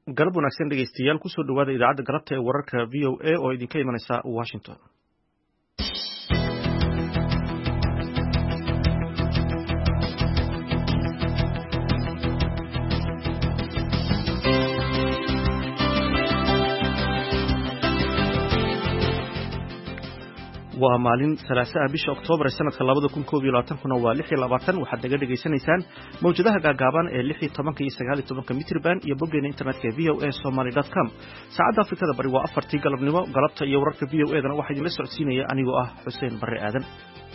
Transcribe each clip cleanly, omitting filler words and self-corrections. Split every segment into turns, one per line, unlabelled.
galab wanaagsan dhegeystayaal ku soo dhawaada idaacadda galabta ee wararka VOA oo idinka imanaysa Washington. waa maalin salaasa bisha Oktoobar sanadka 2021 kuna waa 26 waxaad naga dhageysanaysaan mawjadaha gaagaaban ee 16 iyo 19 mitir band iyo boggeena internetka voasomali.com. saacadda Afrikada bari waa 4 galabnimo. galabta iyo wararka VOA-dana waxaa idinla socodsiinaya anigoo ah Xuseen Barre Aadan.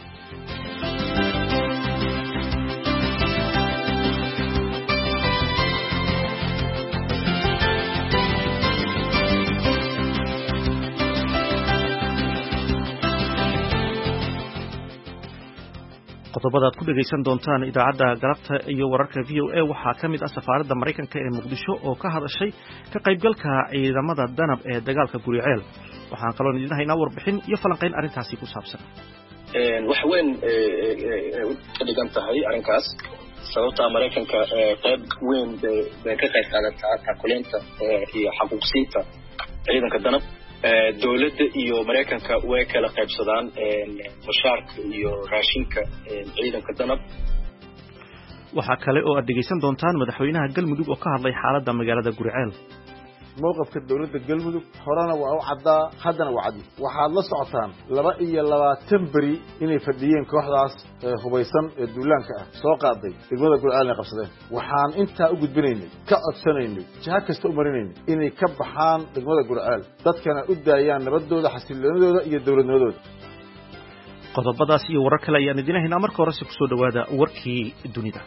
qodobada aad ku dhageysan doontaan idaacadda galabta iyo wararka VOA waxaa ka mid ah safaaradda Mareykanka ee Muqdisho oo ka hadashay ka qaybgalka ciidamada danab ee dagaalka Guriceel. waxaan kaloo idin haynaa warbixin iyo falanqeyn arrintaasi ku saabsan.
wax weyn ka dhigan tahay arrinkaas sababta Mareykanka qayb weyn bay ka qayb qaadataa takuleenta iyo xaquuqsiinta ciidanka danab. dawladda iyo Mareykanka way kala qaybsadaan mushaarka iyo raashinka ciidanka danab.
waxa kale oo aad dhageysan doontaan madaxweynaha Galmudug oo ka hadlay xaaladda magaalada Guriceel.
mowqifka dawladda Galmudug horena waa u caddaa haddana waa cadi. waxaad la socotaan 22 bari inay fadhiyeen kooxdaas hubaysan ee duulaanka ah soo qaaday degmada Guriceel qabsadeen. waxaan intaa u gudbinaynay ka codsanaynay jiha kasta u marinaynay inay ka baxaan degmada Guriceel dadkana u daayaan nabadooda xasiloonidooda iyo dawladnimadooda.
qodobadaas iyo warar kale ayaan idin haynaa. marka hore ku soo dhawaada warkii dunida.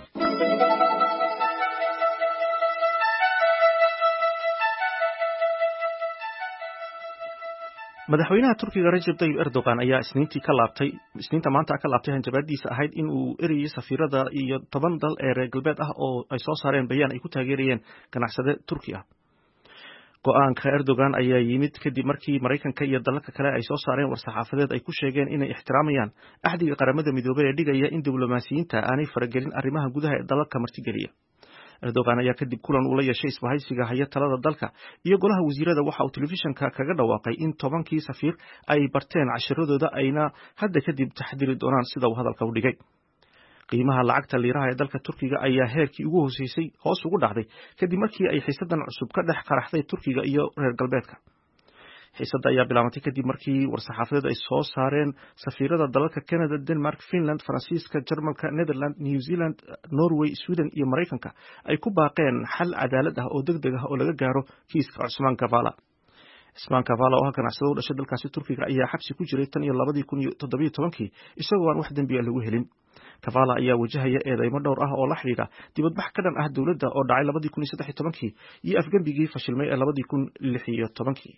madaxweynaha Turkiga Recep Tayyip Erdogan ayaa isniinta maanta ka laabtay hanjabaadiisa ahayd in uu eriyay safiirada iyo 10 dal ee reer galbeed ah oo ay soo saareen bayaan ay ku taageerayeen ganacsade Turki ah. go'aanka Erdogan ayaa yimid kadib markii Mareykanka iyo dalalka kale ay soo saareen war-saxaafadeed ay ku sheegeen inay ixtiraamayaan axdiga qaramada midoobay ee dhigaya in diblomaasiyiinta aanay faragelin arrimaha gudaha ee dalalka martigeliya. Erdogan ayaa kadib kulan uu la yeeshay isbahaysiga haya talada dalka iyo golaha wasiirada waxa uu telefishanka kaga dhawaaqay in 10kii safiir ay barteen cashiradooda ayna hadda kadib taxdiiri doonaan sida uu hadalka u dhigay. qiimaha lacagta liiraha ee dalka Turkiga ayaa heerkii ugu hooseysay hoos ugu dhacday kadib markii ay xiisadan cusub ka dhex qaraxday Turkiga iyo reer galbeedka. xiisada ayaa bilaabantay kadib markii war-saxaafadeed ay soo saareen safiirada dalalka Canada, Denmark, Finland, Faransiiska, Jarmalka, Netherland, New Zealand, Norway, Sweden iyo Mareykanka ay ku baaqeen xal cadaalad ah oo degdeg ah oo laga gaaro kiiska Usman Kavala. Usman Kavala oo ganacsade u dhashay dalkaasi Turkiga ayaa xabsi ku jiray tan iyo 2017 isagoo aan wax dambi ah lagu helin. Kavala ayaa wajahaya eedeymo dhowr ah oo la xiriira dibadbax ka dhan ah dawladda oo dhacay 2013 iyo afgambigii fashilmay ee 2016.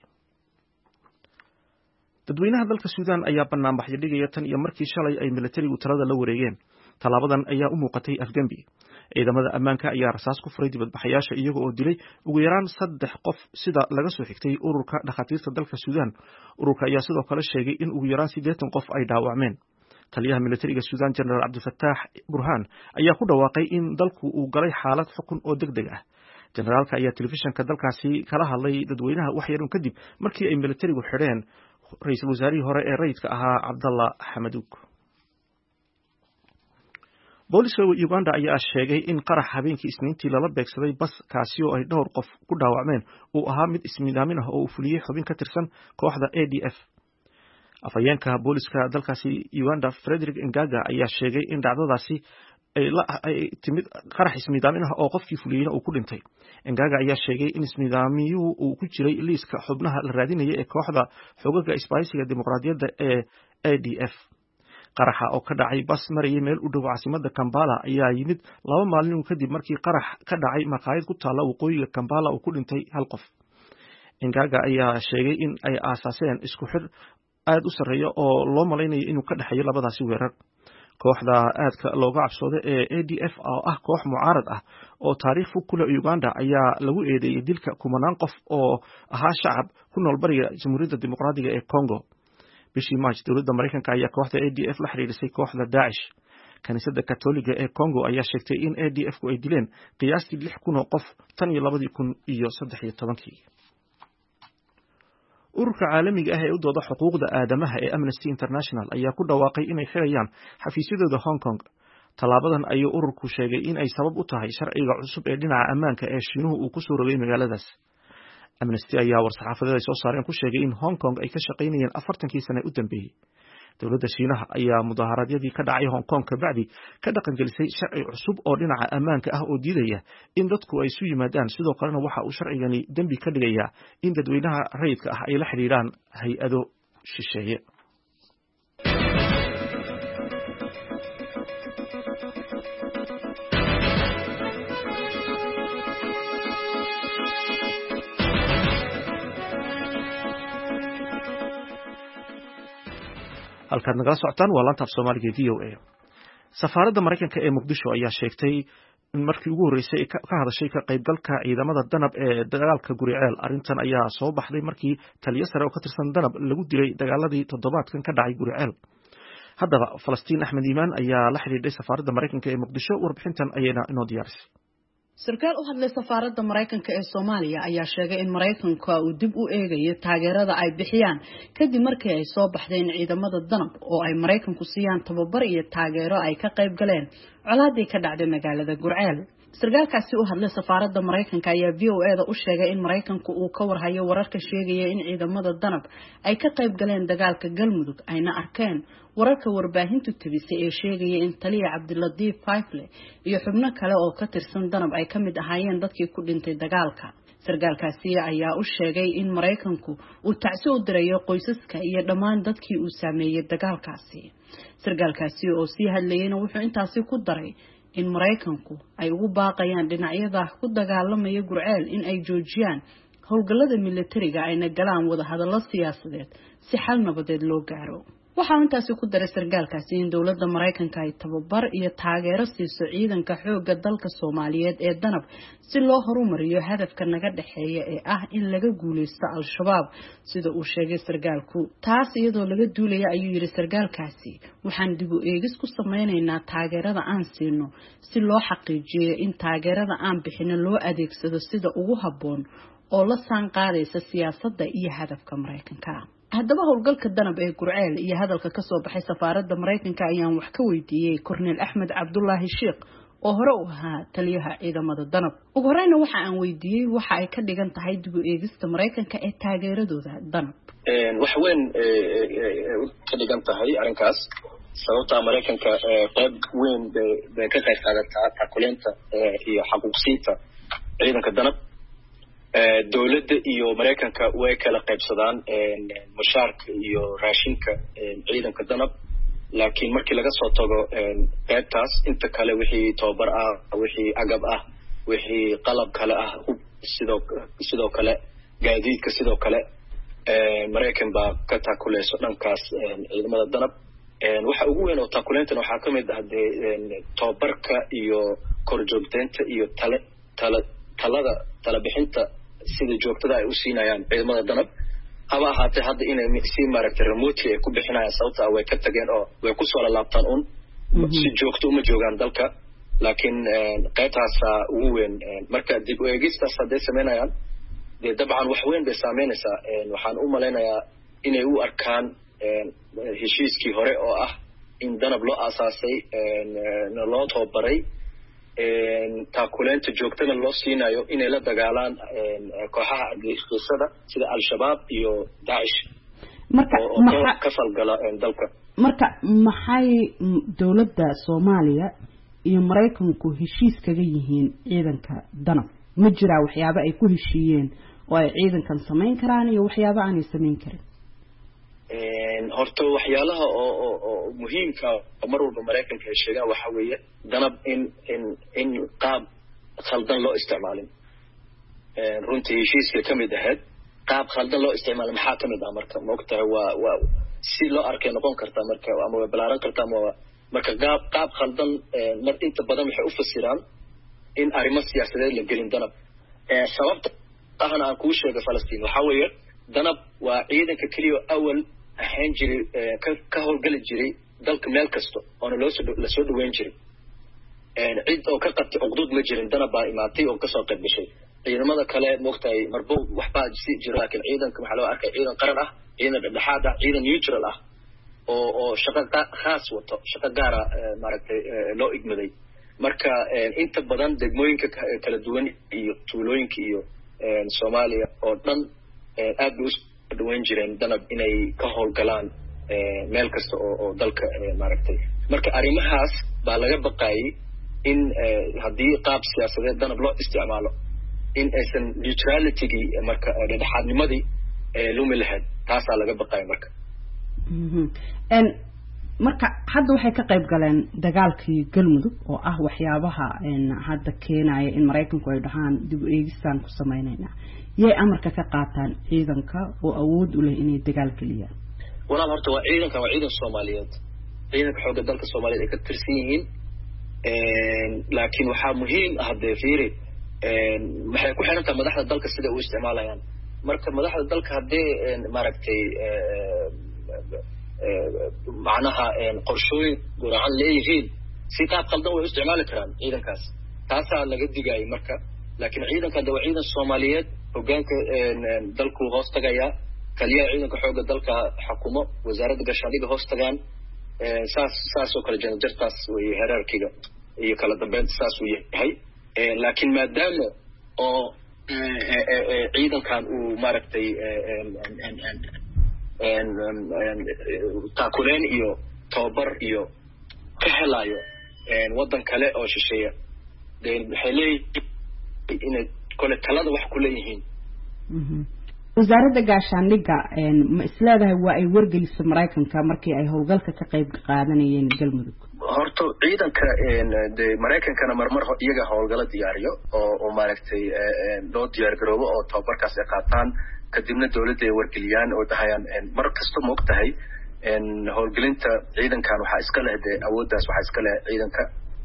dadweynaha dalka Suudaan ayaa banaanbaxyo dhigaya tan iyo markii shalay ay militarigu talada la wareegeen. talaabadan ayaa u muuqatay afgambi. ciidamada ammaanka ayaa rasaas ku furay dibadbaxayaasha iyaga oo dilay ugu yaraan 3 qof sida laga soo xigtay ururka dhakhaatiirta dalka Suudaan. ururka ayaa sidoo kale sheegay in ugu yaraan 80 qof ay dhaawacmeen. taliyaha militariga Suudaan General Abdulfattah Burhan ayaa ku dhawaaqay in dalku uu galay xaalad xukun oo degdeg ah. generaalka ayaa telefishanka dalkaasi kala hadlay dadweynaha wax yar kadib markii ay militarigu xidheen ra'iisul wasaarihii hore ee rayidka ahaa Abdallah Hamdok. booliska Uganda ayaa sheegay in qarax habeenkii Isniintii lala beegsaday bas kaasi oo ay dhowr qof ku dhaawacmeen uu ahaa mid ismiidaamin ah oo uu fuliyay xubin ka tirsan kooxda ADF. afayeenka booliska dalkaasi Uganda Frederick Ngaga ayaa sheegay in dhacdadaasi ay timid qarax ismiidaamin ah oo qofkii fuliyayna uu ku dhintay. Ngaga ayaa sheegay in ismiidaamiyuhu uu ku jiray liiska xubnaha la raadinayay ee kooxda xogaga isbahaysiga dimuqraadiyadda ee ADF. qaraxa oo ka dhacay bas marayay meel u dhow caasimadda Kampala ayaa yimid 2 maalin kadib markii qarax ka dhacay maqaayad ku taala waqooyiga Kampala uu ku dhintay 1 qof. Ngaga ayaa sheegay in ay aasaaseen isku xir aad u sareeyo oo loo malaynayo inuu ka dhaxeeyo labadaasi weerar. kooxda aadka looga cabsooday ee ADF oo ah koox mucaarad ah oo taariikh fog ku leh Uganda ayaa lagu eedeeyay dilka kumanaan qof oo ahaa shacab ku nool bariga Jamhuuriyadda Dimuqraadiga ee Congo. bishii March dawladda Mareykanka ayaa kooxda ADF la xiriirisay kooxda Daesh. kaniisadda katoliga ee Congo ayaa sheegtay in ADF-ku ay dileen qiyaastii 6,000 oo qof tan iyo 2013. ururka caalamiga ah ee u dooda xuquuqda aadamaha ee Amnesty International ayaa ku dhawaaqay inay xirayaan xafiisyadooda Hong Kong. Talaabadan ayuu ururku sheegay in ay sabab u tahay sharciga cusub ee dhinaca ammaanka ee Shiinuhu uu ku soo rogay magaaladaas. Amnesty ayaa war-saxaafadeed ay soo saareen ku sheegay in Hong Kong ay ka shaqaynayeen 40kii sano u dambeeyay. dowladda Shiinaha ayaa mudaharaadyadii ka dhacay Hong Kong ka bacdi ka dhaqan gelisay sharci cusub oo dhinaca ammaanka ah oo diidaya in dadku ay isu yimaadaan, sidoo kalena waxa uu sharcigani dambi ka dhigayaa in dadweynaha rayidka ah ay la xiriiraan hay-ado shisheeye. halkaad nagala socotaan waa laanta af Soomaaliga ee VOA. Safaaradda Mareykanka ee Muqdisho ayaa sheegtay in markii ugu horeysay ka hadashay ka qaybgalka ciidamada danab ee dagaalka Guriceel. Arrintan ayaa soo baxday markii taliye sare oo ka tirsan danab lagu dilay dagaaladii toddobaadkan ka dhacay Guriceel. Haddaba Falastiin Axmed Iimaan ayaa la xiriiray safaaradda Mareykanka ee Muqdisho, warbixintan ayayna inoo diyaarisay.
sarkaal u hadlay safaaradda Mareykanka ee Soomaaliya ayaa sheegay in Mareykanka uu dib u eegayo taageerada ay bixiyaan kadib markii ay soo baxdeen ciidamada danab oo ay Mareykanku siiyaan tababar iyo taageero ay ka qayb galeen colaadii ka dhacday magaalada Gurceel. sarkaalkaasi u hadlay safaaradda Mareykanka ayaa VOA-da u sheegay in Mareykanku uu ka warhayo wararka sheegaya in ciidamada danab ay ka qayb galeen dagaalka Galmudug ayna arkeen wararka warbaahintu tabisay ee sheegaya in taliye Cabdiladiif Faifle iyo xubno kale oo ka tirsan danab ay ka mid ahaayeen dadkii ku dhintay dagaalka. sarkaalkaasi ayaa u sheegay in Mareykanku uu tacsi u dirayo qoysaska iyo dhammaan dadkii uu saameeyay dagaalkaasi. sarkaalkaasi oo sii hadlayayna wuxuu intaasi ku daray in Mareykanku ay ugu baaqayaan dhinacyada ku dagaalamaya Gurceel in ay joojiyaan howlgallada militariga ayna galaan wada hadallo siyaasadeed si xal nabadeed loo gaaro. waxa uu intaasi ku daray sarkaalkaasi in dowladda Mareykanka ay tababar iyo taageero siiso ciidanka xoogga dalka Soomaaliyeed ee danab si loo horumariyo hadafka naga dhaxeeya ee ah in laga guuleysto Al-Shabaab sida uu sheegay sarkaalku. taas iyadoo laga duulaya ayuu yiri sarkaalkaasi, waxaan dib u eegis ku sameynaynaa taageerada aan siino si loo xaqiijiyo in taageerada aan bixino loo adeegsado sida ugu habboon oo la saan qaadaysa siyaasadda iyo hadafka Mareykanka. haddaba howlgalka danab ee Gurceel iyo hadalka ka soo baxay safaaradda Mareykanka ayaan wax ka weydiiyay Korneel Axmed Cabdullaahi Sheekh oo hore u ahaa taliyaha ciidamada danab. ugu horeyna waxa aan weydiiyay waxa ay ka dhigan tahay dib u eegista Mareykanka ee taageeradooda danab.
wax weyn ka dhigan tahay arrinkaas sababta Mareykanka qayb weyn bay ka qayb qaadataa taakuleenta iyo xaquuqsiinta ciidanka danab. dowladda iyo Mareykanka way kala qaybsadaan mushaarka iyo raashinka ciidanka danab, laakiin markii laga soo tago qaybtaas inta kale wixii tababar ah, wixii agab ah, wixii qalab kale ah, sidoo kale gaadiidka sidoo kale Mareykan baa ka taakuleyso dhankaas ciidamada danab. waxa ugu weyn oo taakuleyntan waxaa ka mid ah tababarka iyo korjoogteynta iyo tala bixinta sida joogtada ay u siinayaan ciidamada danab. haba ahaatee hadda inay si maaragtay remote ay ku bixinayaan sababta way ka tageen oo way ku soo laabtaan si joogto uma joogaan dalka, laakiin qaybtaas ugu weyn marka dib u eegistaas hadday sameynayaan dee dabcan wax weyn bay saameynaysaa. waxaan u malaynayaa inay u arkaan heshiiskii hore oo ah in danab loo aasaasay loo tababaray taakuleenta joogtada loo siinayo inay la dagaalaan kooxaha argagixisada sida Al-Shabaab iyo Daesh
marka
ka falgala dalka.
marka maxay dowladda Soomaaliya iyo Mareykanku heshiis kaga yihiin ciidanka danab? ma jira waxyaabo ay ku heshiiyeen oo ay ciidankan sameyn karaan iyo waxyaabo aan sameyn karin?
horta waxyaalaha oo muhiimka mar walba Mareykanka ay sheegaan waxa weeye danab in qaab khaldan loo isticmaalin. runtii heshiiska ka mid ahayd qaab khaldan loo isticmaalin maxaa ka mid ah marka ma ogtahay waa si loo arkay noqon kartaa marka ama way balaaran kartaa ama marka qaab khaldan mar inta badan waxay u fasiraan in arrimo siyaasadeed la gelin danab. sababta ahna aan kuu sheegay Falastiin waxa weeye danab waa ciidanka kaliya awal ahaan jiray ka howlgali jiray dalka meel kasto oona la soo dhaweyn jirin cid oo ka qabtay uqdud ma jirin danab baa imaatay oo kasoo qayb gashay ciidamada kale moogtahay marbo waxbaa si jira laakiin ciidanka waxaa loo arkay ciidan qaran ah ciidan dhexdhexaad ah ciidan neutral ah oo shaqo khaas wato shaqo gaara maaragtay loo igmaday marka inta badan degmooyinka kala duwan iyo tuulooyinka iyo Soomaaliya oo dhan aad bay u dhaweyn jireen danab inay ka howlgalaan meel kasta oo dalka maaragtay marka arrimahaas baa laga baqayay in haddii qaab siyaasadeed danab loo isticmaalo in aysan neutrality-gii marka dhexdhexaadnimadii lumi lahayd taasaa laga baqaya marka
marka hadda waxay ka qayb galeen dagaalkii galmudug oo ah waxyaabaha hadda keenaya in Mareykanku ay dhahaan dib u eegistaan ku sameynayna yay amarka ka qaataan ciidanka oo awood u leh inay dagaal galiyaan
walaal horta waa ciidan Soomaaliyeed ciidanka xoogga dalka Soomaaliyeed ay ka tirsan yihiin laakiin waxaa muhiim ah hadee fiiri waxay ku xiran tahay madaxda dalka sida u isticmaalayaan marka madaxda dalka hadee maaragtay macnaha qorshooyin guracan leeyihiin si qaab qaldan way u isticmaali karaan ciidankaas taasaa laga digayay marka laakiin ciidanka hadda waa ciidan Soomaaliyeed hoggaanka dalku hoos tagaya kaliya ciidanka xoogga dalka xukumo wasaaradda gaashaandhigga hoos tagaan saas oo kale janjartaas way hierarchiga iyo kala dambeynta saas uu yahay laakiin maadaama oo ciidankan uu maaragtay taakuleen iyo tababar iyo ka helayo waddan kale oo shisheeya waxay leeyihiin inay kole talada wax ku leeyihiin
wasaaradda gaashaandhigga ma isleedahay waa ay wargelisay Mareykanka markii ay howlgalka ka qayb qaadanayeen galmudug
horta ciidanka Mareykankana marmar iyaga howlgala diyaariyo oo maaragtay loo diyaar garoobo oo tababarkaas ay qaataan kadibna dawladda ay wargeliyaan oo dhahayaan mar kasta ma ogtahay howlgelinta ciidankan waxaa iska leh awooddaas waxaa iska leh ciidanka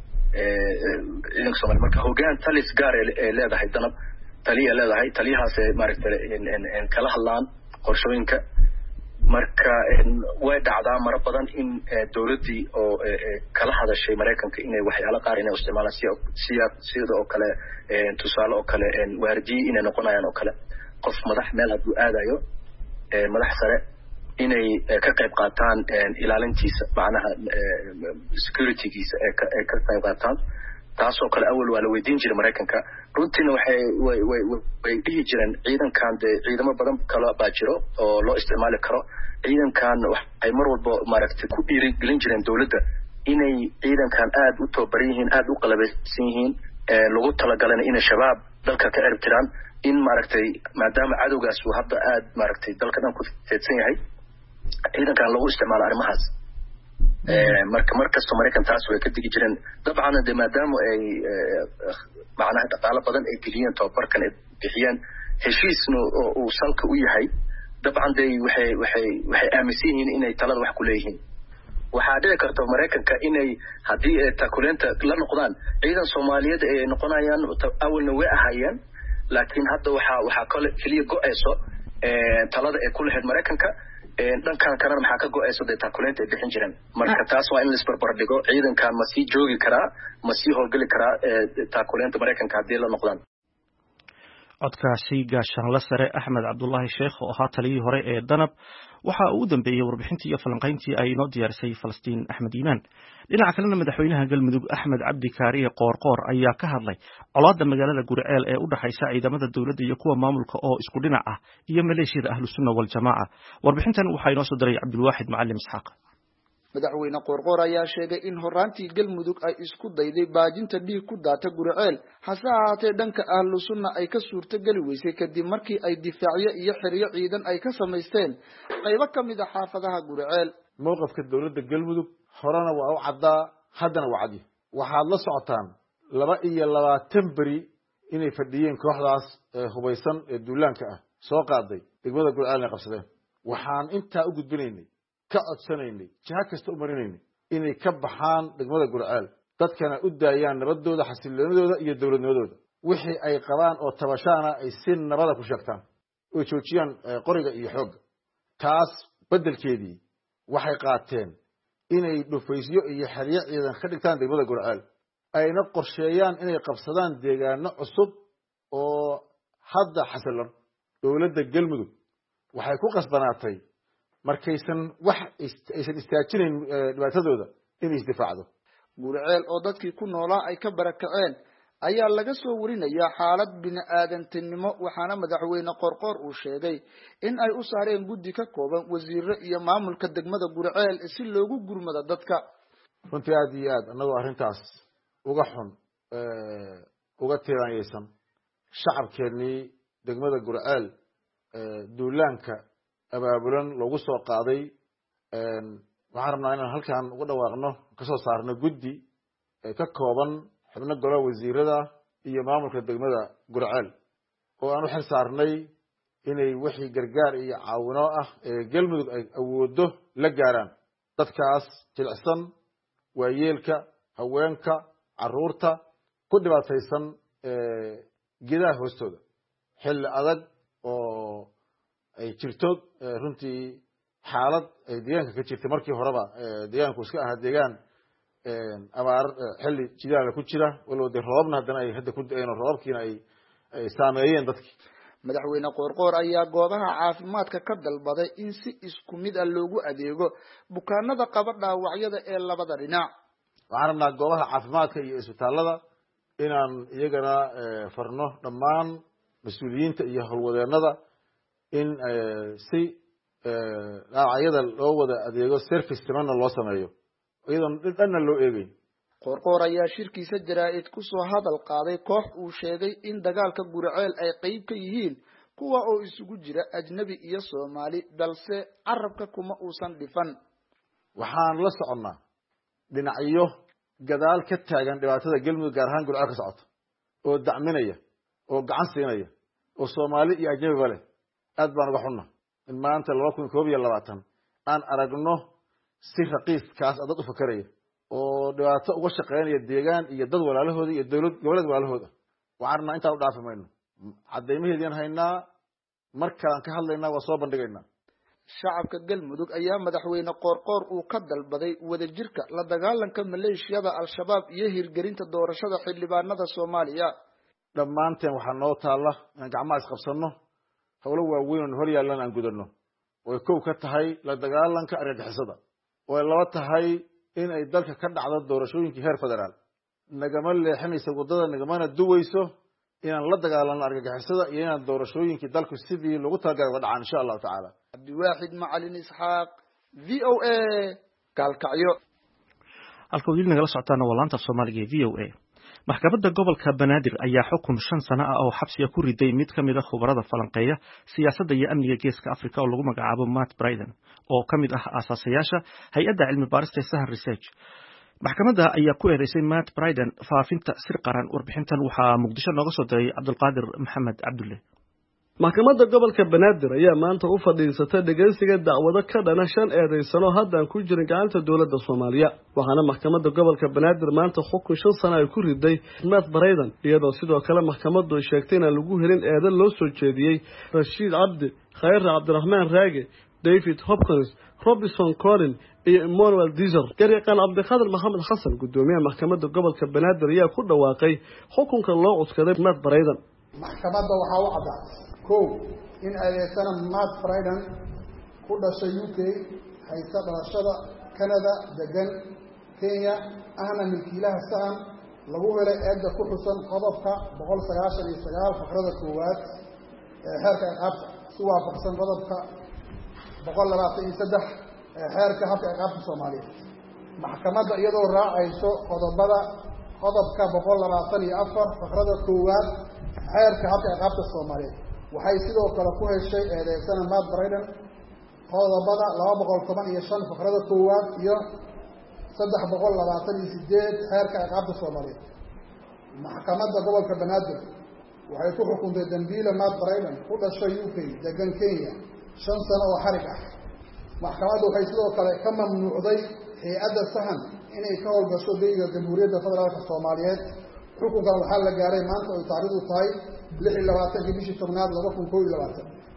Soomaaliya marka hoggaan talis gaar ee leedahay danab taliya leedahay taliyahaas maaragtay kala hadlaan qorshooyinka marka way dhacdaa mar badan in dawladdii oo kala hadashay Mareykanka inay waxyaalo qaar inay isticmaalaan sida oo kale tusaale oo kale waardiyi inay noqonayaan oo kale qof madax meel hadduu aadayo madax sare inay ka qayb qaataan ilaalintiisa macnaha securitygiisa ee ka qayb qaataan taasoo kale awal waa la weydiin jiray Mareykanka runtiina way dhihi jireen ciidankan ciidamo badan kala baa jiro oo loo isticmaali karo ciidankan waxay mar walba maaragtay ku dhiirigelin jireen dawladda inay ciidankan aad u tababaran yihiin aad u qalabeysan yihiin lagu talagalay inay shabaab dalka ka cirib tiraan in maaragtay maadaama cadowgaas uu hadda aad maaragtay dalka dhan ku teedsan yahay ciidankan lagu isticmaalo arrimahaas marka markasta Mareykan taas way ka digi jireen dabcan maadaama ay macnaha dhaqaale badan ay geliyeen tababarkan ay bixiyeen heshiisna uu salka u yahay dabcan waxay aaminsan yihiin inay talada wax ku leeyihiin waxaa dhici karta Mareykanka inay haddii taakuleenta la noqdaan ciidan Soomaaliyeed ay noqonayaan awalna way ahaayeen laakiin hadda waxaa kaliya go'ayso talada ay ku lahayd Mareykanka dhankan kalena maxaa ka go'ayso taakuleenta ay bixin jireen marka taas waa in la isbarbar dhigo ciidankan ma sii joogi karaa ma sii howlgeli karaa taakuleenta Mareykanka haddii la noqdaan
codkaasi gaashaanle sare Axmed Cabdullaahi Sheekh oo ahaa taliyihii hore ee danab waxa uu u dambeeyey warbixintii iyo falanqayntii ay noo diyaarisay Falastiin Axmed Iimaan dhinaca kalena madaxweynaha galmudug Axmed Cabdi Kaariye Qoorqoor ayaa ka hadlay colaadda magaalada Guriceel ee u dhaxaysa ciidamada dawladda iyo kuwa maamulka oo isku dhinac ah iyo maleeshiyada ahlu sunna wal jamaa warbixintan waxa inoo soo diray Cabdulwaaxid Macallim Isxaaq
madaxweyne Qoorqoor ayaa sheegay in horaantii galmudug ay isku dayday baajinta dhiig ku daata Guriceel hase ahaatee dhanka ahlu sunna ay ka suurto gali weysay kadib markii ay difaacyo iyo xiriyo ciidan ay ka samaysteen qaybo ka mid ah xaafadaha Guriceel
mowqifka dawladda galmudug horena waa u caddaa haddana waa cadi waxaad la socotaan 22 beri inay fadhiyeen kooxdaas hubaysan ee duulaanka ah soo qaaday degmada Guriceel ay qabsadeen waxaan intaa u gudbinaynay ka codsanaynay jiha kasta u marinaynay inay ka baxaan degmada Guriceel dadkana u daayaan nabadooda xasiloonidooda iyo dawladnimadooda wixii ay qabaan oo tabashaana ay si nabada ku sheegtaan oo joojiyaan qoriga iyo xoogga taas bedelkeedii waxay qaateen inay dhufaysyo iyo xeryo ciidan ka dhigtaan degmada Gurceel ayna qorsheeyaan inay qabsadaan deegaano cusub oo hadda xasilan. dowladda Galmudug waxay ku qasbanaatay markaysan wax aysan istaajinayn dhibaatadooda inay isdifaacdo.
Gurceel oo dadkii ku noolaa ay ka barakaceen ayaa laga soo warinayaa xaalad bini'aadantinimo, waxaana madaxweyne Qorqor uu sheegay in ay u saareen guddi ka kooban wasiirro iyo maamulka degmada Gurceel si loogu gurmado dadka.
runtii aad iyo aad annagoo arrintaas uga xun uga tiiraanyaysan shacabkeennii degmada Gurceel duulaanka abaabulan loogu soo qaaday. waxaan rabnaa inaan halkan uga dhawaaqno kasoo saarno guddi ka kooban xubno golaha wasiirada iyo maamulka degmada Gurceel oo aan u xil saarnay inay wixii gargaar iyo caawino ah ee Galmudug ay awoodo la gaaraan dadkaas jilicsan, waayeelka, haweenka, carruurta ku dhibaataysan geedaha hoostooda xilli adag oo ay jirto runtii xaalad ay deegaanka ka jirtay markii horeba deegaanku iska ahaa deegaan abaar xilli jidaala ku jira walow de roobna haddana ay hadda ku da'een oo roobkiina ay saameeyeen dadkii.
madaxweyne Qorqor ayaa goobaha caafimaadka ka dalbaday in si isku mid ah loogu adeego bukaanada qaba dhaawacyada ee labada dhinac.
waxaan rabnaa goobaha caafimaadka iyo isbitaalada inaan iyagana farno dhammaan mas-uuliyiinta iyo howlwadeennada in si dhaawacyada loo wada adeego service timanna loo sameeyo iyadoon dhanna loo eegeyn.
Qorqor ayaa shirkiisa jaraa'id ku soo hadal qaaday koox uu sheegay in dagaalka Gurceel ay qayb ka yihiin kuwa oo isugu jira ajnabi iyo Soomaali, balse carabka kuma uusan dhifan.
waxaan la soconnaa dhinacyo gadaal ka taagan dhibaatada Galmudug gaar ahaan Gurceel ka socota oo dacminaya oo gacan siinaya oo Soomaali iyo ajnabiba leh. aad baan uga xunna in maanta 2021 aan aragno si raqiiskaas dad u fakaraya oo dhibaato uga shaqeynaya deegaan iyo dad walaalahooda iyo dawlad goboleed walaalahooda. waxaana inta u dhaafi mayno cadeymaheedii haynaa markaan ka hadlaynaa waa soo bandhigaynaa.
shacabka Galmudug ayaa madaxweyne Qorqor uu ka dalbaday wadajirka la dagaalanka maleeshiyada al-shabaab iyo hirgelinta doorashada xildhibaanada Soomaaliya.
dhammaanteen waxaa noo taala in gacmaha isqabsano howlo waaweyn oo hor yaalan aan gudano oo kow ka tahay la dagaalanka argagixisada oo laba tahay in ay dalka ka dhacdo doorashooyinkii heer federaal nagama leexinayso wadada nagamana duwayso inaan la dagaalano argagixisada iyo inaan doorashooyinkii dalku sidii lagu talagalay uga dhacaan insha Allah taala.
Abdiwaaxid Macalin Isxaaq, VOA, Kalkacyo.
halka wiil nagala socotaana waa laanta Soomaaliga ee VOA. maxkamadda gobolka Banaadir ayaa xukun 5 sano ah oo xabsiga ku riday mid ka mid ah khubarada falanqeeya siyaasadda iyo amniga geeska Afrika oo lagu magacaabo Matt Bryden oo ka mid ah aasaasiyaasha hay'adda cilmi baarista Sahar Research. maxkamadda ayaa ku eedeysay Matt Bryden faafinta sir qaran. warbixintan waxaa Muqdisho nooga soo diray Cabdulqaadir Maxamed Cabdulle.
maxkamadda gobolka Banaadir ayaa maanta u fadhiisatay dhageysiga dacwado ka dhana 5 eedeysano hadda ku jira gacanta dawladda Soomaaliya. waxaana maxkamadda gobolka Banaadir maanta xukun 5 sano ay ku riday Matt Bryden iyadoo sidoo kale maxkamaddu sheegtay in lagu helin eedan loo soo jeediyay Rashid Abdi, Khayr Abdurrahman Raage, David Hopkins, Robinson Corin iyo Emmanuel Dizer. Gariiqan Abdiqaadir Maxamed Xasan gudoomiyaha maxkamadda gobolka Banaadir ayaa ku dhawaaqay xukunka loo codsaday Matt Bryden.
maxkamadda waxaa u caddaatay kow in adeegsana Matt Bryden ku dhashay UK, haysta dhalashada Canada, degan Kenya, ahna milkiilaha sahan lagu helay eedda ku xusan qodobka 199 faqrada koowaad ee xeerka ciqaabta si waafaqsan qodobka 123 ee xeerka habka ciqaabta Soomaaliyeed. maxkamadda iyadoo raacayso qodobka 124 faqrada koowaad xeerka habka ciqaabta Soomaaliyeed waxay sidoo kale ku heshay eedeysana Matt Bryden qodobada 215 faqrada koowaad iyo 328 xeerka ciqaabta Soomaaliyeed. maxkamadda gobolka Banaadir waxay ku xukuntay dambiile Matt Bryden ku dhashay UK, degan Kenya, 5 sano oo xarig ah. maxkamaddu waxay sidoo kale ka mamnuucday hay'adda sahan inay ka howlgasho dowladda Jamhuuriyadda Federaalka Soomaaliyeed. xukunkan waxaa la gaaray maanta oo taariikhdu tahay 26 bishii 10 2021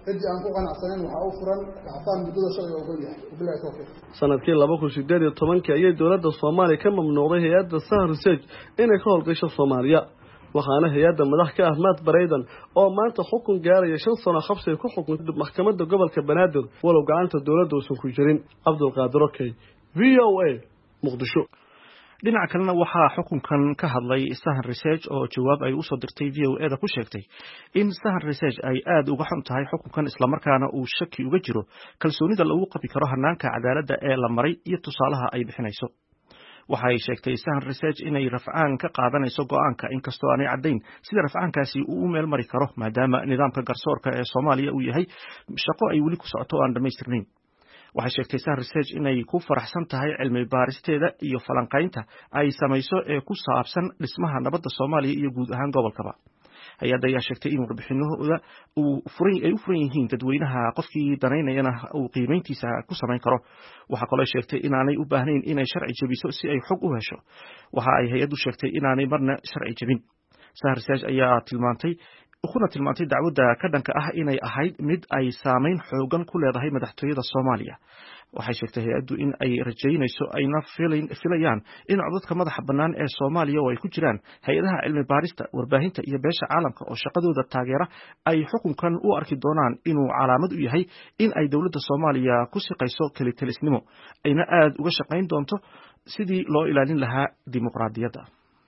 عندي أنكو قناع سنين وحأوفرا كعطان مدودة شغل وقوية وبلا توفيق
sanadkii 2018 ayay dawladda Soomaaliya ka mamnuucday hay'adda Sahar Research inay ka howlgasho Soomaaliya waxaana hay'adda madax ka Ahmad Baraydan oo maanta xukun gaaraya 5 sano xabsi ku xukuntay maxkamadda gobolka Banaadir walow gacanta dawladda uusan ku jirin Abdul Qaadir Okay VOA Muqdisho
dhinaca kalena waxaa xukunkan ka hadlay Sahar Research oo jawaab ay u soo dirtay VOA-da ku sheegtay in Sahar Research ay aad uga xun tahay xukunkan isla markaana uu shaki uga jiro kalsoonida lagu qabi karo hanaanka cadaaladda ee la maray iyo tusaalaha ay bixinayso waxa ay sheegtay Sahar Research inay rafcaan ka qaadanayso go'aanka inkastoo aanay caddayn sida rafcaankaasi uu meel mari karo maadaama nidaamka garsoorka ee Soomaaliya uu yahay shaqo ay weli ku socoto aan dhameystirnayn waxay sheegtay Sahar Research inay ku faraxsan tahay cilmi baaristeeda iyo falanqaynta ay samayso ee ku saabsan dhismaha nabadda Soomaaliya iyo guud ahaan gobolkaba hay'adda ayaa sheegtay in warbixinahooda ay u furan yihiin dadweynaha qofkii danaynayana uu qiimeyntiisa ku samayn karo waxa kale oo sheegtay inaanay u baahnayn inay sharci jabiso si ay xog u hesho waxa ay hay'addu sheegtay inaanay marna sharci jabin Sahar Research ayaa tilmaantay dacwadda ka dhanka ah inay ahayd mid ay saameyn xoogan ku leedahay madaxtooyada Soomaaliya waxay sheegtay hay'addu in ay rajaynayso ayna filayaan in codadka madaxa bannaan ee Soomaaliya oo ay ku jiraan hay'adaha cilmi baarista warbaahinta iyo beesha caalamka oo shaqadooda taageera ay xukunkan u arki doonaan inuu calaamad u yahay in ay dawladda Soomaaliya ku siqayso kalitalisnimo ayna aad uga shaqayn doonto sidii loo ilaalin lahaa dimuqraadiyadda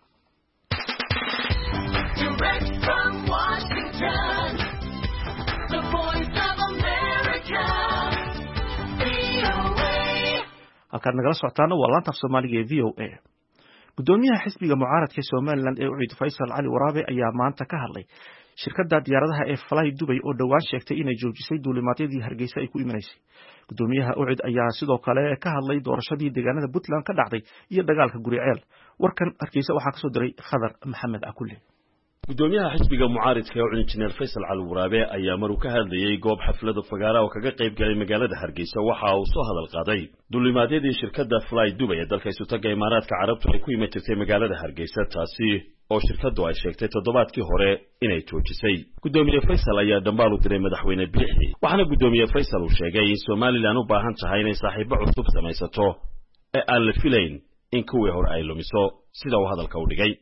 halkaad nagala socotaana waa laanta af Soomaaliga ee VOA gudoomiyaha xisbiga mucaaradka Somaliland ee Ucid Faysal Cali Waraabe ayaa maanta ka hadlay shirkadda diyaaradaha ee Fly Dubai oo dhawaan sheegtay inay joojisay duulimaadyadii Hargeysa ay ku imanaysay gudoomiyaha Ucid ayaa sidoo kale ka hadlay doorashadii deegaanada Puntland ka dhacday iyo dagaalka Guriceel warkan Hargeysa waxaa ka soo diray Khadar Maxamed Akulle
gudoomiyaha xisbiga mucaaradka ee Injineer Faysal Cali Waraabe ayaa maruu ka hadlayay goob xaflada fagaara oo kaga qayb galay magaalada Hargeysa waxa uu soo hadal qaaday duulimaadyadii shirkadda Fly Dubai ee dalka Isutaga Imaaraadka Carabtu ay ku imaatay magaalada Hargeysa taasi oo shirkaddu ay sheegtay toddobaadkii hore inay joojisay gudoomiye Faysal ayaa dambaal u diray madaxweyne Biixi waxaana gudoomiye Faysal uu sheegay in Soomaaliland u baahan tahay inay saaxiibo cusub samaysato ee aan la filayn in kuwii hore ay lumiso sida uu hadalka u dhigay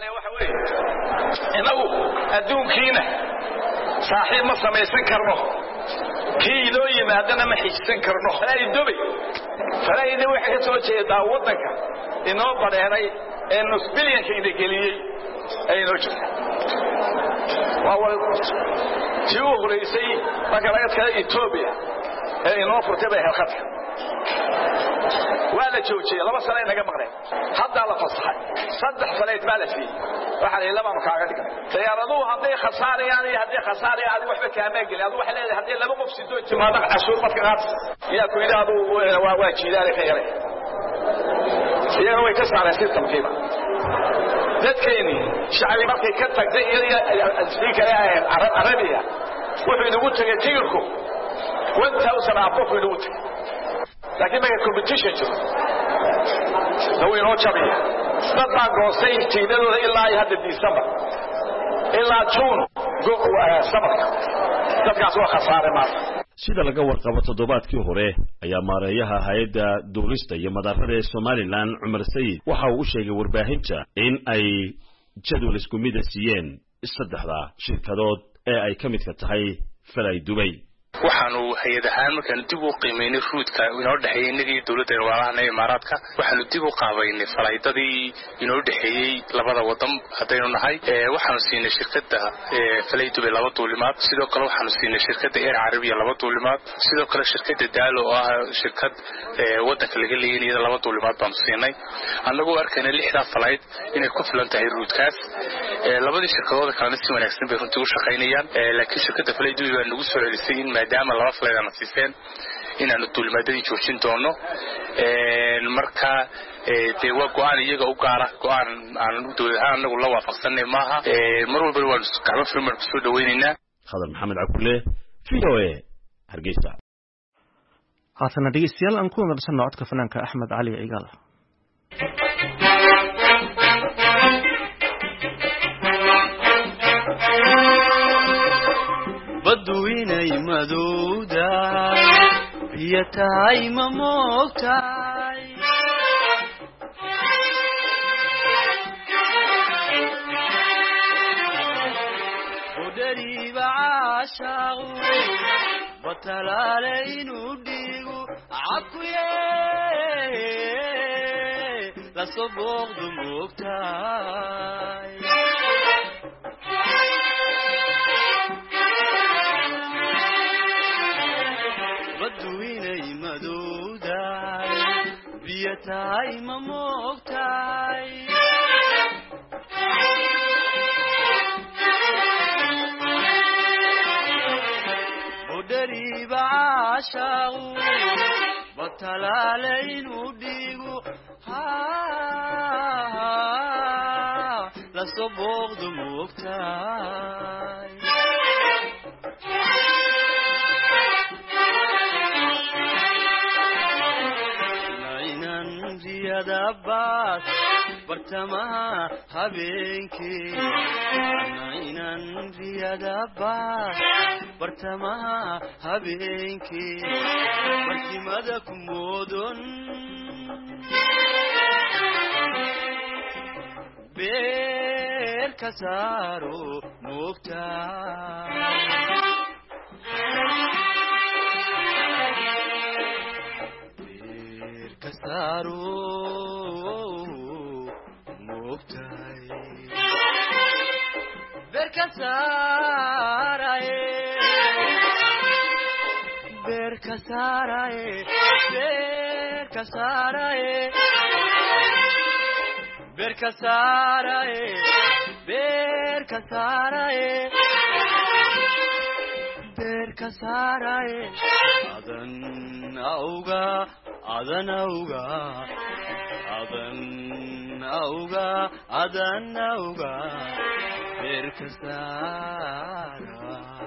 inagu adduunkiina saaxiib ma samaysan karno kii loo yimaadana ma xijisan karno falaayida waxay ka soo jeedaa waddanka inoo badheeray ee nus bilyanka ina geliyey aynoo jirta waa tii u horeysay marka laga taga Ethiopia ee inoo furtay bay halqadka waa la joojiyay 2 sano inaga maqnay hadda la fasaxay 3 sanayd baa la siiyay waxa la ilaa kaaga dhigay diyaaraduhu hadday khasaarayaan iyo hadday khasaarayaan waxba kaama gelin adu waxa leedahay hadday 2 qof sidoo timaada cashuur marka qaad yaa ku yiraahdo waa jiilaale ka yaray siyaa way ka saareen systemkiiba dadkeeni shacbi markay ka tagtay iyo asliga Arabiya wuxuu inagu tagay tiirku 1000 qof inagu tagay laakiin ma competition jiro law inoo jabiya dadbaa goostay tiinadooda ilaa hadda December ilaa June samarka dadkaas waa khasaare maanta
sida laga warqabo toddobaadkii hore ayaa maareeyaha hay'adda duulista iyo madaarada ee Somaliland Umar Sayid waxa uu u sheegay warbaahinta in ay jadwal isku mid ah siiyeen saddexda shirkadood ee ay ka midka tahay Fly Dubai
waxaanu hay'adahan markaan dib u qiimeynay ruudka inoo dhaxeeyay inagii dawladda walaalaha Imaaraadka waxaanu dib u qaabaynay falaydadii inoo dhaxeeyay labada wadan hadaynu nahay waxaanu siinay shirkadda Fly Dubai 2 duulimaad sidoo kale waxaanu siinay shirkadda Air Arabia 2 duulimaad sidoo kale shirkadda Daalo oo ah shirkad wadanka laga leeyahay 2 duulimaad baanu siinay anagoo arkayna 6 falayd inay ku filan tahay ruudkaas labadii shirkadood kale si wanaagsan bay runtii u shaqaynayaan laakiin shirkadda Fly Dubai waa nagu soo celisay in maadaama laba falayd aan siiseen inaanu duulimaadadii joojin doono marka waa go'aan iyaga u gaara go'aan aan dawladaha anagu la waafaqsanay maaha mar walba waan gacmo firmar ku soo dhaweynaynaa
Khadar Maxamed Akulle VOA Hargeysa
haatana dhegeystayaal aan ku nadsano codka fanaanka Axmed Cali Cigaal
baddu inay madowda biyo tahay ma moogtahay udariba caashaqu batalaale inuu dhiigu cakuye lasoo booqdu moogtahay baduinay madowdahay biyo tahay ma moogtahay udariba caashaqu batalaale inuu dhiigu lasoo booqdu moogtahay nainan riyada baas bartamaha habeenkii nainan riyada baas bartamaha habeenkii barkimada ku moodon beer ka saaro moogtahay beer ka saaro moogtahay beer ka saaraye beer ka saaraye beer ka saaraye beer ka saaraye beer ka saaraye beer ka saaraye adan auga adan auga adan auga adan auga beer ka saara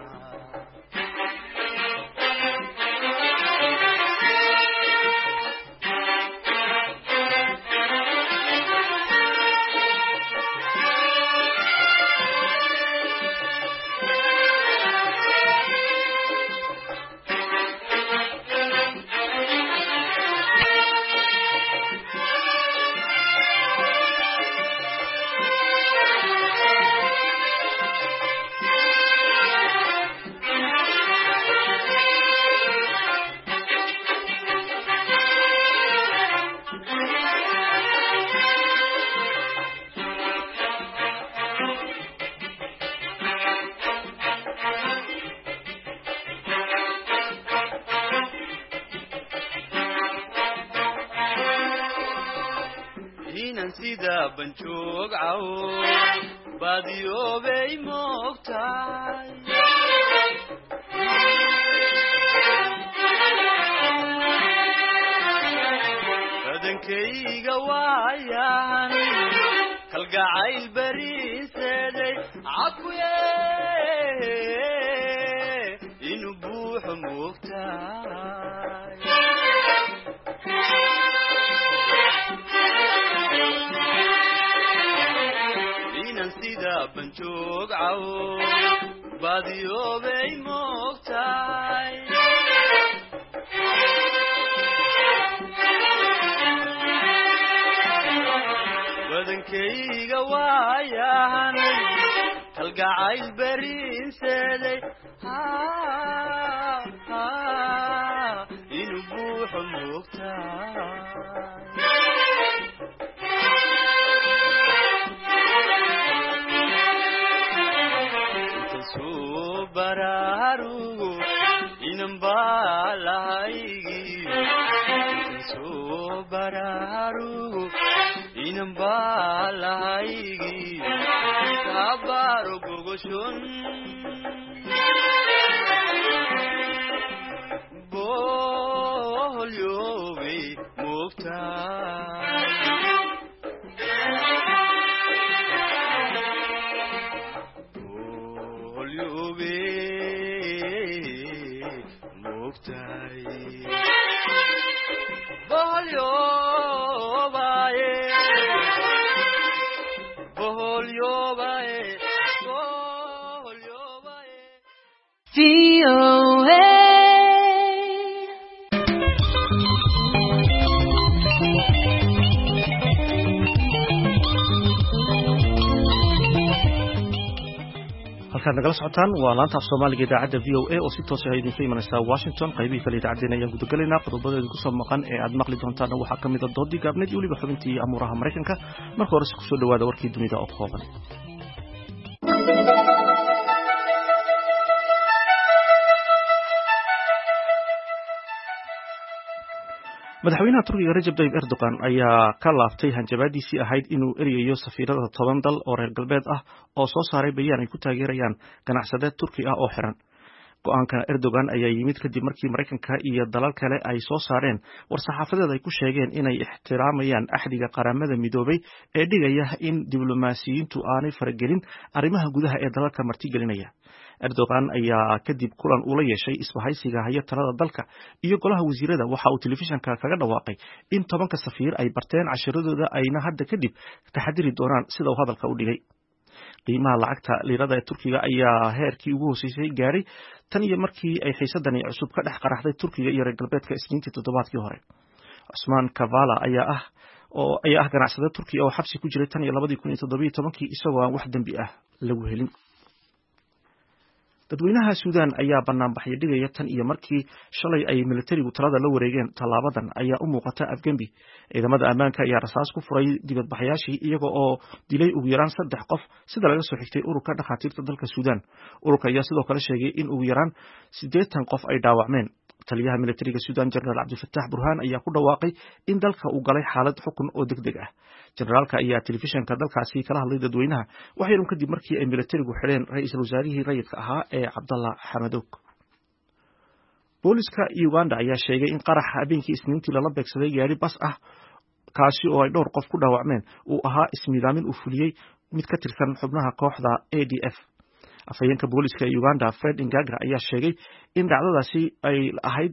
sida banjoog caw baadiyoobay moogtahay badankayga waayan kalgacayl bariiseeday cakuye inuu buuxo moogtahay sida banjoog caw baadiyoobay moogtahay badankayga waayan kalgacayl bariinseeday inuu buuxo moogtahay bararugo inambalaigi so bararugo inambalaigi kabaro gogoshon bolyobe moogtahay
VOA
halkaad nagala socotaan waa laanta af Soomaaliga idaacadda VOA oo si toos ah idinka imanaysa Washington qaybihii kale idaacaddeena ayaan gudagalaynaa qodobada ku soo maqan ee aad maqli doontaan waxaa ka mid ah doodii gaabneed iyo weliba xubintii amuuraha Mareykanka marka hore ku soo dhawaada warkii dunida oo kooban madaxweynaha Turkiga Recep Tayyip Erdogan ayaa ka laaftay hanjabaadiisii ahayd inuu eriyayo safiirada 10 dal oo reer galbeed ah oo soo saaray bayaan ay ku taageerayaan ganacsadeed Turki ah oo xiran. Go'aanka Erdogan ayaa yimid kadib markii Mareykanka iyo dalal kale ay soo saareen war-saxaafadeed ay ku sheegeen inay ixtiraamayaan axdiga qaramada midoobay ee dhigaya in diblomaasiyiintu aanay faragelin arrimaha gudaha ee dalalka martigelinaya. Erdogan ayaa kadib kulan ula yeeshay isbahaysiga haya talada dalka iyo golaha wasiirada waxa uu telefishanka kaga dhawaaqay in 10 safiir ay barteen casharadooda ayna hadda kadib taxadiri doonaan sida uu hadalka u dhigay. qiimaha lacagta lirada ee Turkiga ayaa heerkii ugu hooseysay gaaray tan iyo markii ay xiisadani cusub ka dhex qaraxday Turkiga iyo reer galbeedka Isniintii toddobaadkii hore. Usman Kavala ayaa ah ganacsade Turkiga oo xabsi ku jiray tan iyo 2017 isagoo aan wax dambi ah lagu helin. dadweynaha Suudaan ayaa banaanbaxyo dhigaya tan iyo markii shalay ay militarigu talada la wareegeen talaabadan ayaa u muuqata afgembi. ciidamada ammaanka ayaa rasaas ku furay dibadbaxayaashii iyaga oo dilay ugu yaraan 3 qof sida laga soo xigtay ururka dhakhaatiirta dalka Suudaan. ururka ayaa sidoo kale sheegay in ugu yaraan 80 qof ay dhaawacmeen. taliyaha militariga Suudaan General Abdulfatah Burhan ayaa ku dhawaaqay in dalka uu galay xaalad xukun oo degdeg ah. generaalka ayaa telefishanka dalkaasi kala hadlay dadweynaha waxayna kadib markii ay militarigu xireen ra'iisul wasaarihii rayidka ahaa ee Abdallah Hamdok. booliska Uganda ayaa sheegay in qaraxa habeenkii Isniintii lala beegsaday gaari bas ah kaasi oo ay dhowr qof ku dhaawacmeen uu ahaa ismiidaamin uu fuliyay mid ka tirsan xubnaha kooxda ADF. afhayeenka booliska Uganda Fred Ngaga ayaa sheegay in dhacdadaasi ay ahayd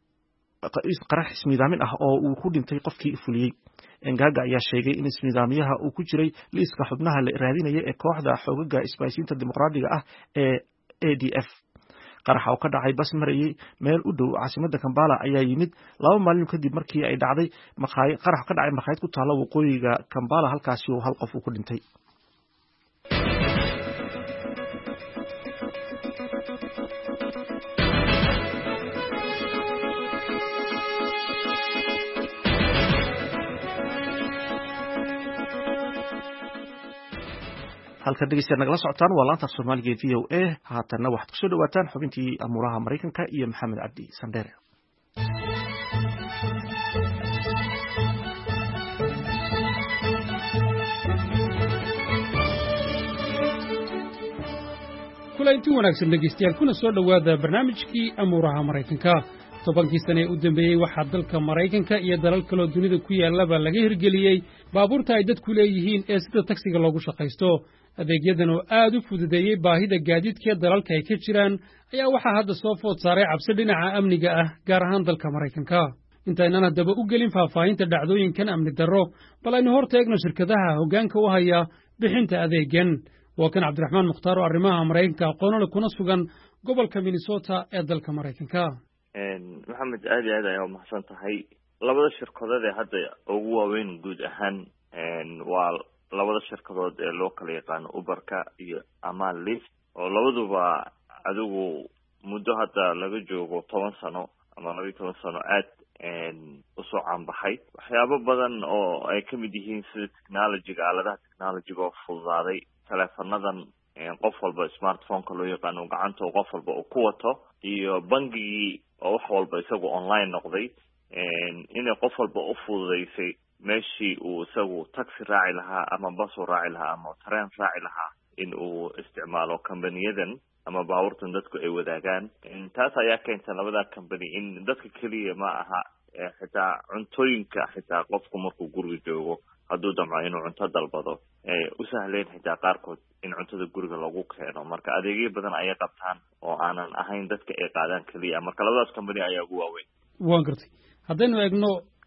qarax ismiidaamin ah oo uu ku dhintay qofkii fuliyay. Ngaga ayaa sheegay in ismiidaamiyaha uu ku jiray liiska xubnaha la raadinaya ee kooxda xoogagga isbaaysiinta dimuqraadiga ah ee ADF. qaraxa oo ka dhacay bas marayay meel u dhow caasimadda Kampala ayaa yimid 2 maalin kadib markii ay dhacday qarax ka dhacay maqaayad ku taala waqooyiga Kampala halkaasi oo hal qof uu ku dhintay. halka dhegeystayaal nagala socotaan waa laanta Soomaaliga ee VOA haatanna waxaad ku soo dhawaataan xubintii amuuraha Mareykanka iyo Maxamed Cabdi Sandere.
kulanti wanaagsan dhegeystayaal kuna soo dhawaada barnaamijkii amuuraha Mareykanka. 10 sano u dambeeyay waxaa dalka Mareykanka iyo dalal kale oo dunida ku yaalaba laga hirgeliyay baabuurta ay dadku leeyihiin ee sida taksiga loogu shaqaysto. adeegyadan oo aad u fududeeyay baahida gaadiidka dalalka ay ka jiraan ayaa waxaa hadda soo food saaray cabsi dhinaca amniga ah gaar ahaan dalka Mareykanka. intaynaan haddaba u gelin faahfaahinta dhacdooyinkan amni darro bal aynu hor taagno shirkadaha hoggaanka u haya bixinta adeegan. waa kan Cabdiraxmaan Mukhtaar oo arrimaha Mareykanka aqoon kuna sugan gobolka Minnesota ee dalka Mareykanka.
maxamed aad iyo aad ayaa mahadsan tahay. labada shirkadood ee hadda ugu waaweyn guud ahaan waa labada shirkadood ee loo kala yaqaan Uberka iyo Amal Lyft oo labaduba adigu muddo hadda laga joogo 10 sano ama 12 sano aad u soo caanbaxay. waxyaabo badan oo ay ka mid yihiin sida technology-ga aaladaha technology-ga oo fududaaday teleefanadan qof walba smartphone-ka loo yaqaan oo gacanta qof walba uu ku wato iyo bangigii oo wax walba isagu online noqday inay qof walba u fududeysay meeshii uu isagu taxi raaci lahaa ama bus raaci lahaa ama train raaci lahaa in uu isticmaalo company-yadan ama baabuurtan dadku ay wadaagaan. taas ayaa keentay labada company in dadka kaliya ma aha xitaa cuntooyinka xitaa qofku markuu guriga joogo hadduu damco inuu cunto dalbado u sahleen xitaa qaarkood in cuntada guriga lagu keeno. marka adeegyo badan ayay qabtaan oo aanan ahayn dadka ay qaadaan kaliya. marka labadaas company ayaa ugu waaweyn.
waan gartay haddaynu eegno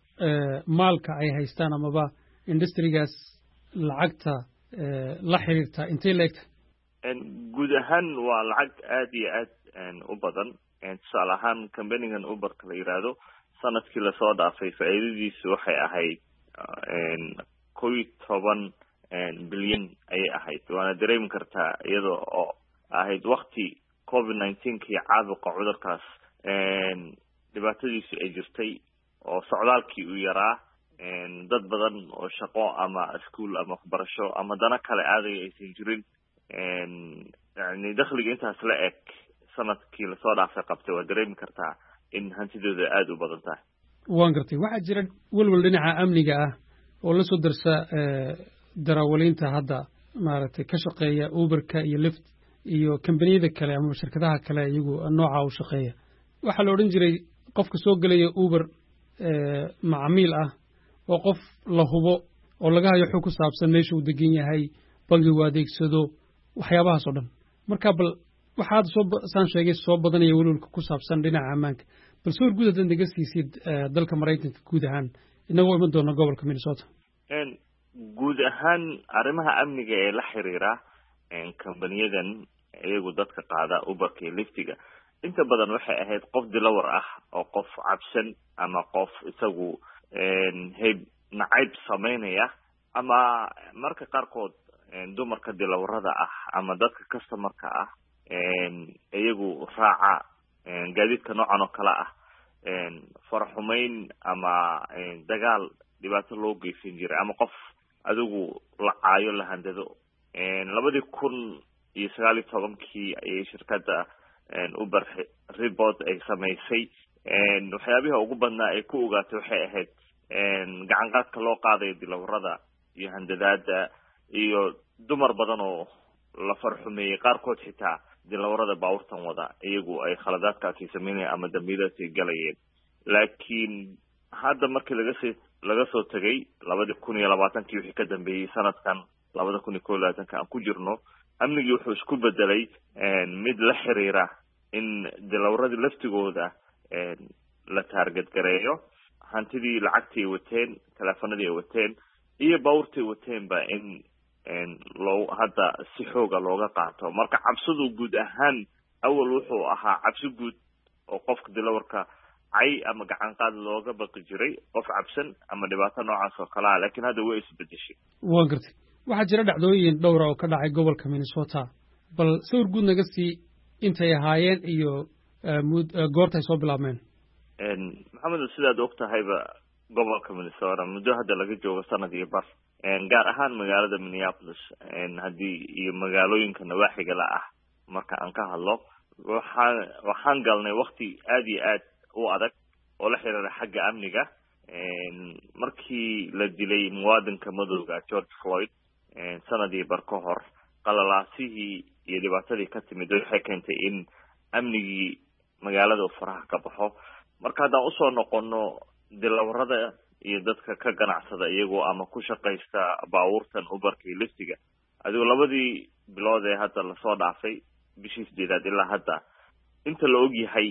maalka ay haystaan amaba industrigaas lacagta la xiriirta intee leegta?
guud ahaan waa lacag aad iyo aad u badan. tusaale ahaan companigan Uberka la yiraahdo sanadkii la soo dhaafay faa'iidadiisu waxay ahayd 11 bilyan ayay ahayd. waana dareemi kartaa iyadoo oo ahayd wakti COVID-19 caabuqa cudurkaas dhibaatadiisu ay jirtay oo socdaalkii uu yaraa dad badan oo shaqo ama iskuul ama waxbarasho ama dana kale aaday aysan jirin yani dakhliga intaas la eg sanadkii lasoo dhaafay qabtay waa dareemi kartaa in hantidooda aada u badan tahay
waan gartay waxaa jira welwel dhinaca amniga ah oo la soo darsa darawaliinta hadda maaragtay ka shaqeeya Uberka iyo Lyft iyo kambaniyada kale ama shirkadaha kale iyagu nooca u shaqeeya waxaa la odhan jiray qofka soo galaya Uber macmiil ah oo qof la hubo oo laga hayo xog ku saabsan meesha uu degan yahay bangigu adeegsado waxyaabahaas oo dhan marka bal waxaad saan sheegay soo badanaya welwelka ku saabsan dhinaca ammaanka bal soo guud ahaan naga siisid dalka Mareykanka guud ahaan inagoo iman doona gobolka Minnesota
guud ahaan arrimaha amniga ee la xiriira kambaniyadan iyagu dadka qaada Uberka iyo Lyftiga inta badan waxay ahayd qof dilawar ah oo qof cabsan ama qof isagu hayb nacayb sameynaya ama marka qaarkood dumarka dilawarada ah ama dadka customerka ah iyagu raaca gaadiidka noocan oo kale ah farxumeyn ama dagaal dhibaato loo geysan jiray ama qof adigu la caayo la handado 2019 ayay shirkadda Uber report ay samaysay waxyaabaha ugu badnaa ay ku ogaatay waxay ahayd gacan qaadka loo qaaday dilawarada iyo handadaada iyo dumar badan oo la farxumeeyay qaarkood xitaa dilawarada baawartan wada iyagu ay khaladaadkaasi sameynayeen ama dambiyadaasi galayeen laakiin hadda markii laga soo tagay 2020 wixii ka dambeeyay sanadkan 2021 aan ku jirno amnigii wuxuu isku bedelay mid la xiriira in dilawaradii laftigooda la target gareeyo hantidii lacagtii ay wateen teleefanadii ay wateen iyo baawartii ay wateenba in loo hadda si xooga looga qaato marka cabsidu guud ahaan awal wuxuu ahaa cabsi guud oo qofka dilawarka ay ama gacan qaad looga baqi jiray qof cabsan ama dhibaato noocaas oo kale ah laakiin hadda way isbedeshay
waan gartay waxaa jira dhacdooyin dhowr oo ka dhacay gobolka Minnesota bal sawir guud naga sii intay ahaayeen iyo goortay soo bilaabmeen
maxamed sidaad ogtahayba gobolka Minnesota muddo hadda laga joogo sanad iyo bar gaar ahaan magaalada Minneapolis haddii iyo magaalooyinka nawaaxiga la ah marka aan ka hadlo waxaan galnay waqti aad iyo aad u adag oo la xiriira xagga amniga markii la dilay muwaadinka madowga George Floyd sanadii bar ka hor qalalaasihii iyo dhibaatadii ka timid waxay keentay in amnigii magaalada faraha ka baxo marka haddaan usoo noqono dilawarada iyo dadka ka ganacsada iyagoo ama ku shaqaysta baabuurtan Uberka iyo Lyftiga adigoo labadii bilood ee hadda lasoo dhaafay bishii 8 ilaa hadda inta la ogyahay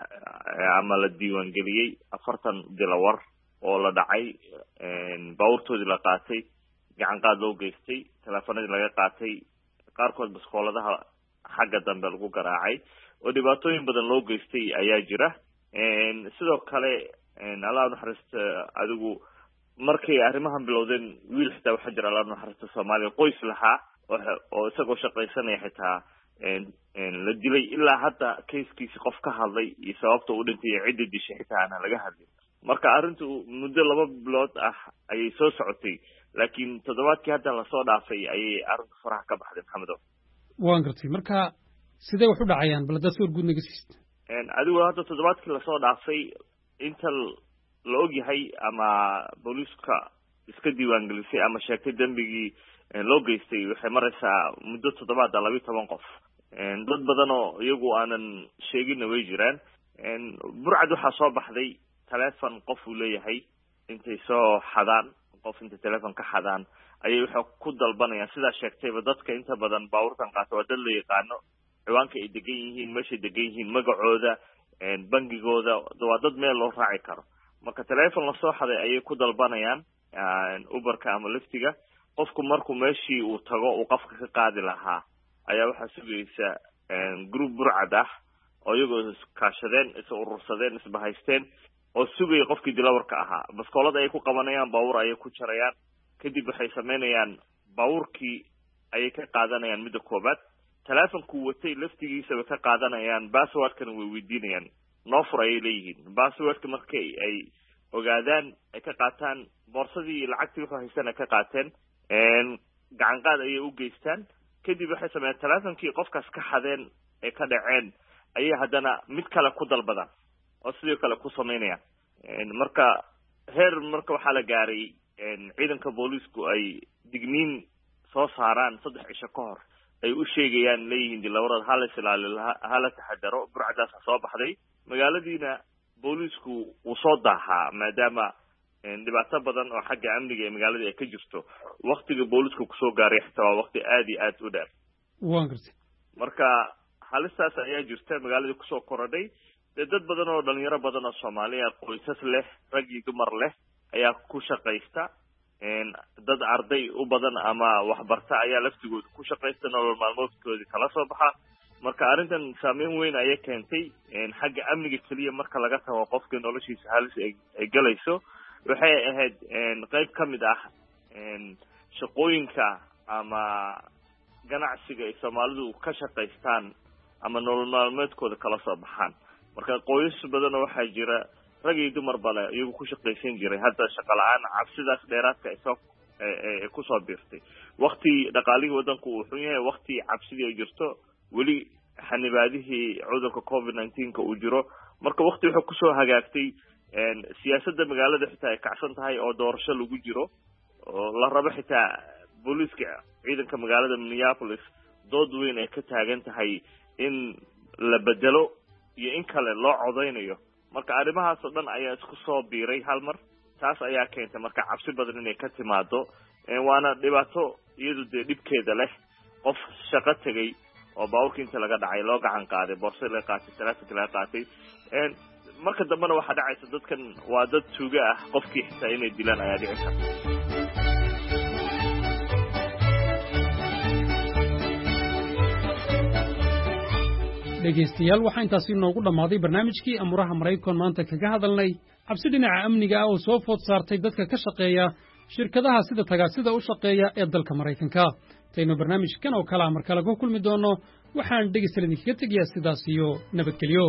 ama la diiwaangeliyey 40 dilawar oo la dhacay baabuurtoodii la qaatay gacan qaad loo geystay teleefanadii laga qaatay qaarkood baskooladaha xagga dambe lagu garaacay oo dhibaatooyin badan loo geystay ayaa jira sidoo kale Allah naxariista adigu markay arrimahan bilowdeen wiil xitaa waxa jira Allah naxariista Soomaaliya qoys lahaa oo isagoo shaqaysanaya xitaa la dilay ilaa hadda case-kiisa qof ka hadlay iyo sababta uu dhintay cidda dishay xitaa aan laga hadlin marka arrintu muddo 2 bilood ah ayay soo socotay laakiin toddobaadkii hadda la soo dhaafay ayay arrintu faraha ka baxday maxamedo
waan gartay marka sidee wax u dhacayaan bal dad soo guud naga siist
adigu hadda toddobaadkii la soo dhaafay inta la ogyahay ama booliiska iska diiwaangelisay ama sheegtay dambigii loo geystay waxay maraysaa muddo 12 qof dad badan oo iyagu aanan sheegin way jiraan burcad waxaa soo baxday teleefon qof uu leeyahay intay soo xadaan qof inta teleefon ka xadaan ayay waxa ku dalbanayaan sidaa sheegtayba dadka inta badan baabuurtan qaata waa dad la yaqaano ciwaanka ay degan yihiin meeshay degan yihiin magacooda bangigooda waa dad meel loo raaci karo marka teleefon la soo xaday ayay ku dalbanayaan Uberka ama Lyftiga qofku markuu meeshii uu tago uu qofka ka qaadi lahaa ayaa waxa sugaysa group burcad ah oo iyagoo kaashadeen is urursadeen isbahaysteen oo sugay qofkii dilawarka ahaa baskoolada ay ku qabanayaan baawur ay ku jarayaan kadib waxay sameynayaan baawurkii ay ka qaadanayaan midda koobaad telefonku watay laftigiisaba ka qaadanayaan passwordkana way weydiinayaan noo fur ayay leeyihiin passwordka markay ay ogaadaan ay ka qaataan boorsadii lacagtii wuxuu haystana ka qaateen gacan qaad ayay u geystaan kadib waxay sameeyaan telefonkii qofkaas ka xadeen ee ka dhaceen ayay haddana mid kale ku dalbadaan oo sidoo kale ku samaynayaan marka heer marka waxaa la gaaray ciidanka booliisku ay digniin soo saaraan 3 cisho ka hor ay u sheegayaan leeyihiin dilawrad halis ilaali hala taxadaro burcadaas soo baxday magaaladiina booliisku uu soo daahaa maadaama dhibaato badan oo xagga amniga ee magaalada ay ka jirto waqtiga booliisku ku soo gaaray xitaa waqti aad iyo aad u dheer
waan gartay
marka halistaas ayaa jirta magaalada ku soo korodhay dad badan oo dhalinyaro badan oo Soomaaliya qoysas leh rag iyo dumar leh ayaa ku shaqaysta dad arday u badan ama waxbarta ayaa laftigooda ku shaqaysta nolol maalmoodkooda kala soo baxa marka arrintan saameyn weyn ayay keentay xagga amniga kaliya marka laga tago qofka noloshiisa halis ay galayso waxay ahayd qayb ka mid ah shaqooyinka ama ganacsiga ay Soomaalidu ka shaqaystaan ama nolol maalmeedkooda kala soo baxaan marka qoys badan waxaa jira rag iyo dumar bale iyagu ku shaqaysan jiray hadda shaqo la'aan cabsidaas dheeraadka ay ku soo biirtay waqti dhaqaalihii wadanku uu xun yahay waqti cabsidii ay jirto weli xanibaadihii cudurka COVID-19 uu jiro marka waqti wuxuu ku soo hagaagtay siyaasadda magaalada xitaa ay kacsan tahay oo doorasho lagu jiro oo la rabo xitaa booliiska ciidanka magaalada Minneapolis dood weyn ay ka taagan tahay in la bedelo iyo in kale loo codeynayo marka arrimahaas oo dhan ayaa isku soo biiray hal mar taas ayaa keentay marka cabsi badan inay ka timaado waana dhibaato iyadu dibkeeda leh qof shaqo tagay oo baawrkii inta laga dhacay loo gacan qaaday boorso la qaatay telefonka la qaatay marka dambana waxa dhacaysa dadkan waa dad tuuga ah qofkii xitaa inay dilaan ayaa dhici karta
dhegaystayaal waxaa intaasi noogu dhammaaday barnaamijkii amuraha Maraykan maanta kaga hadalnay cabsi dhinaca amniga ah oo soo food saartay dadka ka shaqeeya shirkadaha sida tagaasida u shaqeeya ee dalka Maraykanka tayno barnaamijkan oo kala mar kale ku kulmi doono waxaan dhegaystayaal idinkaga tegayaa sidaas iyo nabadgelyo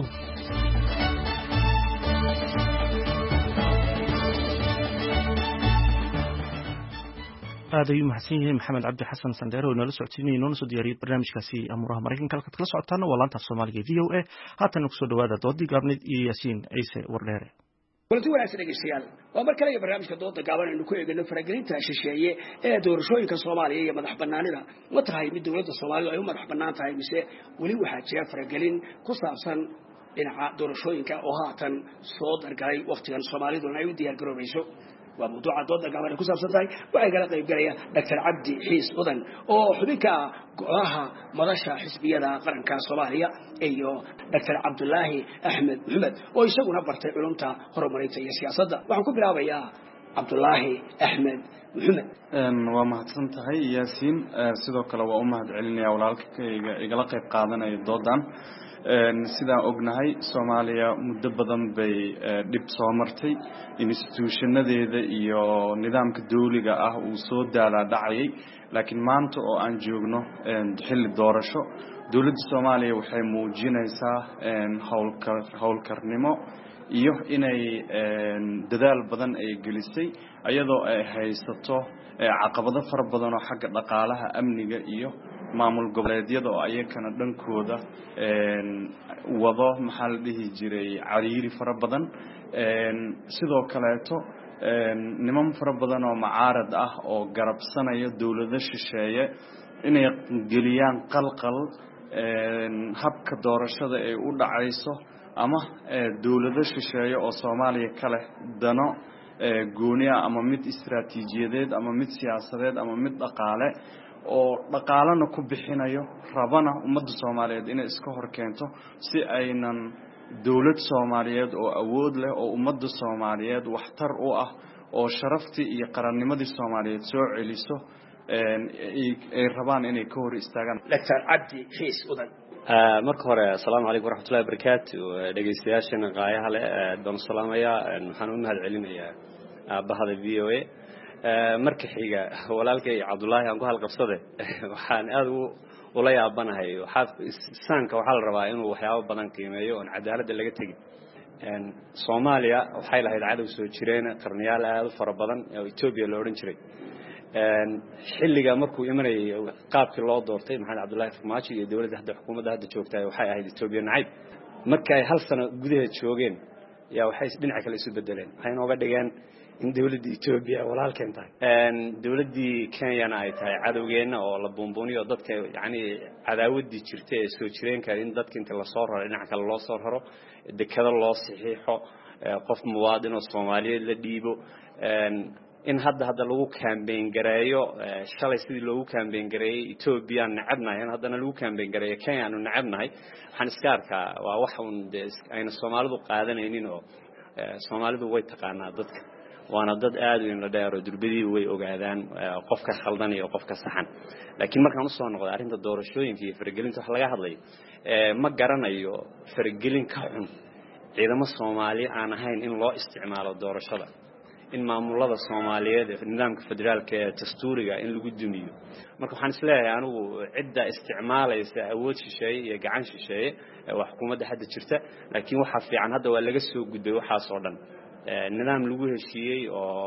aad ayuu mahadsan yahay maxamed cabdi xasan sandheero oo nala socodsiinayay noona soo diyaariyay barnaamijkaasi amuraha Maraykanka halkaad kala socotaana waa laanta Soomaaliga VOA haatan ku soo dhawaada doodii gaabneed iyo Yaasiin Ciise Wardheere
kulanti wanaagsan dhegeystayaal waa mar kale iyo barnaamijka dooda gaaban aynu ku eegno faragelinta shisheeye ee doorashooyinka Soomaaliya iyo madax banaanida ma tahay mid dawladda Soomaaliya ay u madax banaan tahay mise weli waxaa jira faragelin ku saabsan dhinaca doorashooyinka oo haatan soo dargalay waqtigan Soomaalidu ay u diyaar garoobayso وموضوع ضد قبل كوسا صداي وعقل قيب قرية دكتور عبدي حيس أذن أو حبيك قراها مرشح حزبية قرن كصومالية أيوه دكتور عبد الله أحمد محمد ويسوون برت علومته هرمونية السياسة وعنكم بلا يا عبد الله أحمد محمد
ومحسنت هاي ياسين سيدو كلا وأمهد علني أولادك يقلق قادنا يضدان sidaan ognahay Soomaaliya muddo badan bay dib soo martay institutionadeeda iyo nidaamka dawliga ah uu soo daala dhacay laakiin maanta oo aan joogno xilli doorasho dawladda Soomaaliya waxay muujinaysaa hawlkarnimo iyo inay dadaal badan ay gelisay iyadoo ay haysato caqabado fara badan oo xagga dhaqaalaha amniga iyo maamul goboleedyada oo ayakana dhankooda wado maxaa la dhihi jiray cariiri fara badan sidoo kaleeto niman fara badan oo mucaarad ah oo garabsanaya dawlado shisheeye inay geliyaan qalqal habka doorashada ay u dhacayso ama dawlado shisheeye oo Soomaaliya kale dano gooniya ama mid istiraatiijiyadeed ama mid siyaasadeed ama mid dhaqaale oo dhaqaalana ku bixinayo rabana ummadda Soomaaliyeed inay iska hor keento si aynan dawlad Soomaaliyeed oo awood leh oo ummadda Soomaaliyeed waxtar u ah oo sharaftii iyo qarannimadii Soomaaliyeed soo celiso ay rabaan inay ka hor istaagaan
Dr. Abdi Xiis Udan
marka hore assalaamu calaykum waraxmatullaahi wabarakaatu dhageystayaashana qaayaha leh doon salaamaya waxaan u mahad celinayaa bahada VOA marka xiga walaalkay Cabdullaahi aan ku halqabsade waxaan aad ula yaabanahay saanka waxaa la rabaa inuu waxyaabo badan qiimeeyo oon cadaaladda laga tegin Soomaaliya waxay lahayd cadow soo jireen qarniyaal aad u fara badan oo Ethiopia la oran jiray xilliga markuu imanayay qaabkii loo doortay Maxamed Cabdullaahi Farmaajo iyo dawladda hadda xukuumadda hadda joogtay waxay ahayd Ethiopia nacayb markay hal sano gudaheed joogeen yaa waxay dhinaca kale isu bedeleen waxay nooga dhigeen in dawladda Ethiopia walaalkeen tahay dawladdii Kenya ay tahay cadowgeena oo la buunbuuniyo dadka yaani cadaawadii jirtay ee soo jireenka in dadka inta la soo raro dhinaca kale loo soo raro dekada loo saxiixo qof muwaadin oo Soomaaliyeed la dhiibo in hadda lagu campaign gareeyo shalay sidii loogu campaign gareeyay Ethiopia nacabnahay in haddana lagu campaign gareeyo Kenya aanu nacabnahay waxaan iska arkaa waa wax uun ayna Soomaalidu qaadanaynin oo Soomaalidu way taqaanaa dadka waana dad aad u in la dheero durbadii way ogaadaan qofka khaldan iyo qofka saxan laakiin markaan u soo noqdo arrinta doorashooyinka iyo faragelinta wax laga hadlay ma garanayo faragelin ka xun ciidamo Soomaali aan ahayn in loo isticmaalo doorashada in maamulada Soomaaliyeed ee nidaamka federaalka ee dastuuriga in lagu dumiyo marka waxaan isleeyahay anigu cidda isticmaalaysa awood shisheeye iyo gacan shisheeye wax xukuumadda hadda jirta laakiin waxa fiican hadda waa laga soo gudbay waxa soo dhan nidaam lagu heshiiyay oo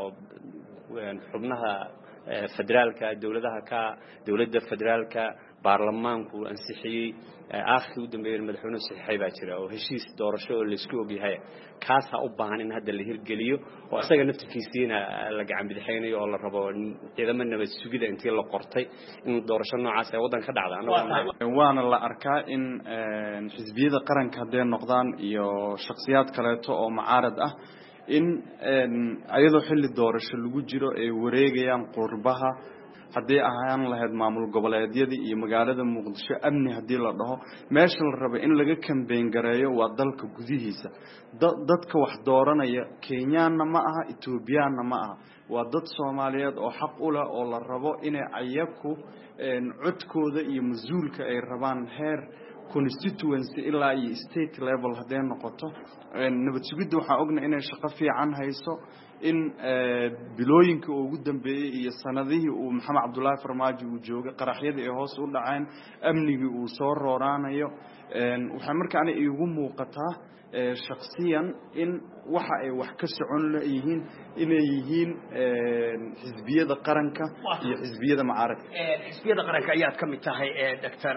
xubnaha federaalka dawladda federaalka baarlamaanku ansixiyay aakhirkii u dambeeyay madaxweynuhu saxiixay baa jira oo heshiis doorasho oo la isku ogyahay kaas u baahan in hadda la hirgeliyo oo asaga naftigiisina la gacan bidixaynayo oo la rabo ciidamo nabad sugida intii la qortay in doorasho noocaas ay wadan ka dhacdo
waana la arkaa in xisbiyada qaranka hadday noqdaan iyo shakhsiyaad kaleeto oo mucaarad ah in ayadoo xilli doorasho lagu jiro ay wareegayaan qurbaha haddii ahaan lahayd maamul goboleedyadii iyo magaalada Muqdisho amni haddii la dhaho meesha la rabo in laga campaign gareeyo waa dalka gudihiisa dadka wax dooranaya Kenyaanna ma aha Ethiopiaanna ma aha waa dad Soomaaliyeed oo xaq u leh oo la rabo inay ayaku codkooda iyo masuulka ay rabaan heer constituency ilaa iyo state level haday noqoto nabad sugidda waxa ogna inay shaqo fiican hayso in bilooyinka ugu dambeeyay iyo sanadihii uu Maxamed Cabdullaahi Farmaajo uu joogay qaraxyada ee hoos u dhaceen amnigii uu soo rooranayo waxa markaan iigu muuqataa shakhsiyan in waxa ay wax ka socon leeyihiin inay yihiin xisbiyada qaranka iyo xisbiyada mucaaradka
xisbiyada qaranka ayaad ka mid tahay Dr.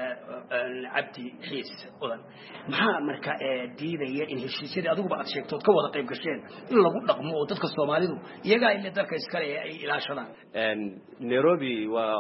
Cabdi Xiis Udan maxaa marka diidaya in heshiisyada adigu aad sheegto ka wada qayb gasheen in lagu dhaqmo oo dadka Soomaalidu iyaga in dalka iskale ay ilaashadaan
Nairobi waa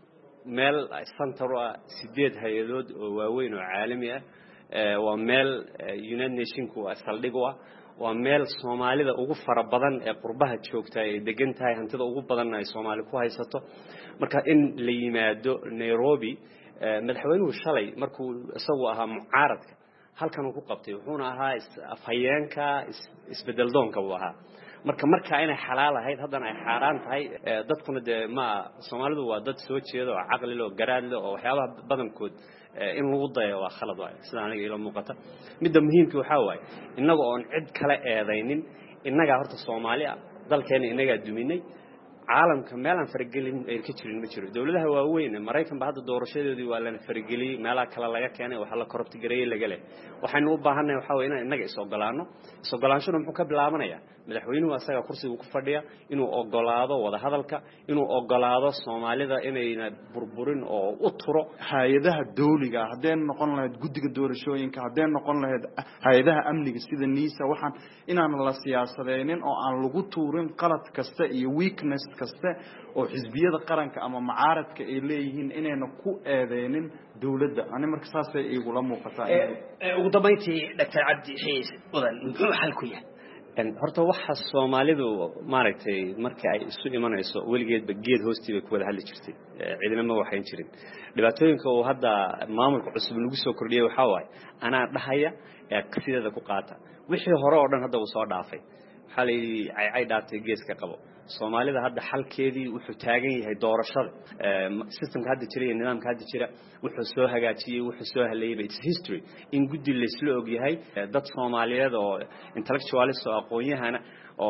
meel center ah 8 hay'adood oo waaweyn oo caalami ah waa meel United Nations ku saldhig waa meel Soomaalida ugu fara badan ee qurbaha joogta ay degan tahay hantida ugu badan ay Soomaali ku haysato marka in la yimaado Nairobi madaxweynuhu shalay markuu isagu ahaa mucaaradka halkan uu ku qabtay wuxuuna ahaa afhayeenka isbedel doonka uu ahaa marka inay xalaal ahayd haddana ay xaraan tahay dadkuna ma Soomaalidu waa dad soo jeedo oo aqli leh oo garaad leh oo waxyaabaha badankood in lagu dayo waa khalad waay sida aniga ila muuqata midda muhiimka waxa waay inaga oo cid kale eedaynin inaga horta Soomaaliya dalkeena inaga duminay caalamka meelan faragelin ay ka jirin ma jiro dawladaha waaweyn Mareykanka hadda doorashadoodii waa la farageliyay meelaha kale laga keenay waxa la korrupti gareeyay laga leh waxaanu u baahanahay waxa weeye in inaga is ogolaanshada muxuu ka bilaabanayaa madaxweynuhu asaga kursiga ku fadhiya inuu ogolaado wada hadalka inuu ogolaado Soomaalida inayna burburin oo u turo
hay'adaha dawliga haday noqon lahayd guddiga doorashooyinka haday noqon lahayd hay'adaha amniga sida NISA waxaan inaan la siyaasadeynin oo aan lagu tuurin qalad kasta iyo weakness kasta oo xisbiyada qaranka ama mucaaradka ay leeyihiin inayna ku eedeynin dawladda ani marka saas ay igu la muuqataa
ugu dambeyntii Dr. Cabdi Xiis Udan muxuu xal ku yahay
horta waxa Soomaalidu maaragtay markii ay isu imanayso weligeedba geed hoostiisa ku wada hadli jirtay ciidamada waxay jirin dhibaatooyinka oo hadda maamulka cusub lagu soo kordhiyay waxa waay ana dhahaya sideeda ku qaata wixii hore oo dhan hadda uu soo dhaafay xalay ay dhaatay geeska qabo Soomaalida hadda xalkeedii wuxuu taagan yahay doorashada systemka hadda jira iyo nidaamka hadda jira wuxuu soo hagaajiyay wuxuu soo haleeyay its history in guddi la isla og yahay dad Soomaaliyeed oo intellectualists oo aqoon-yahana oo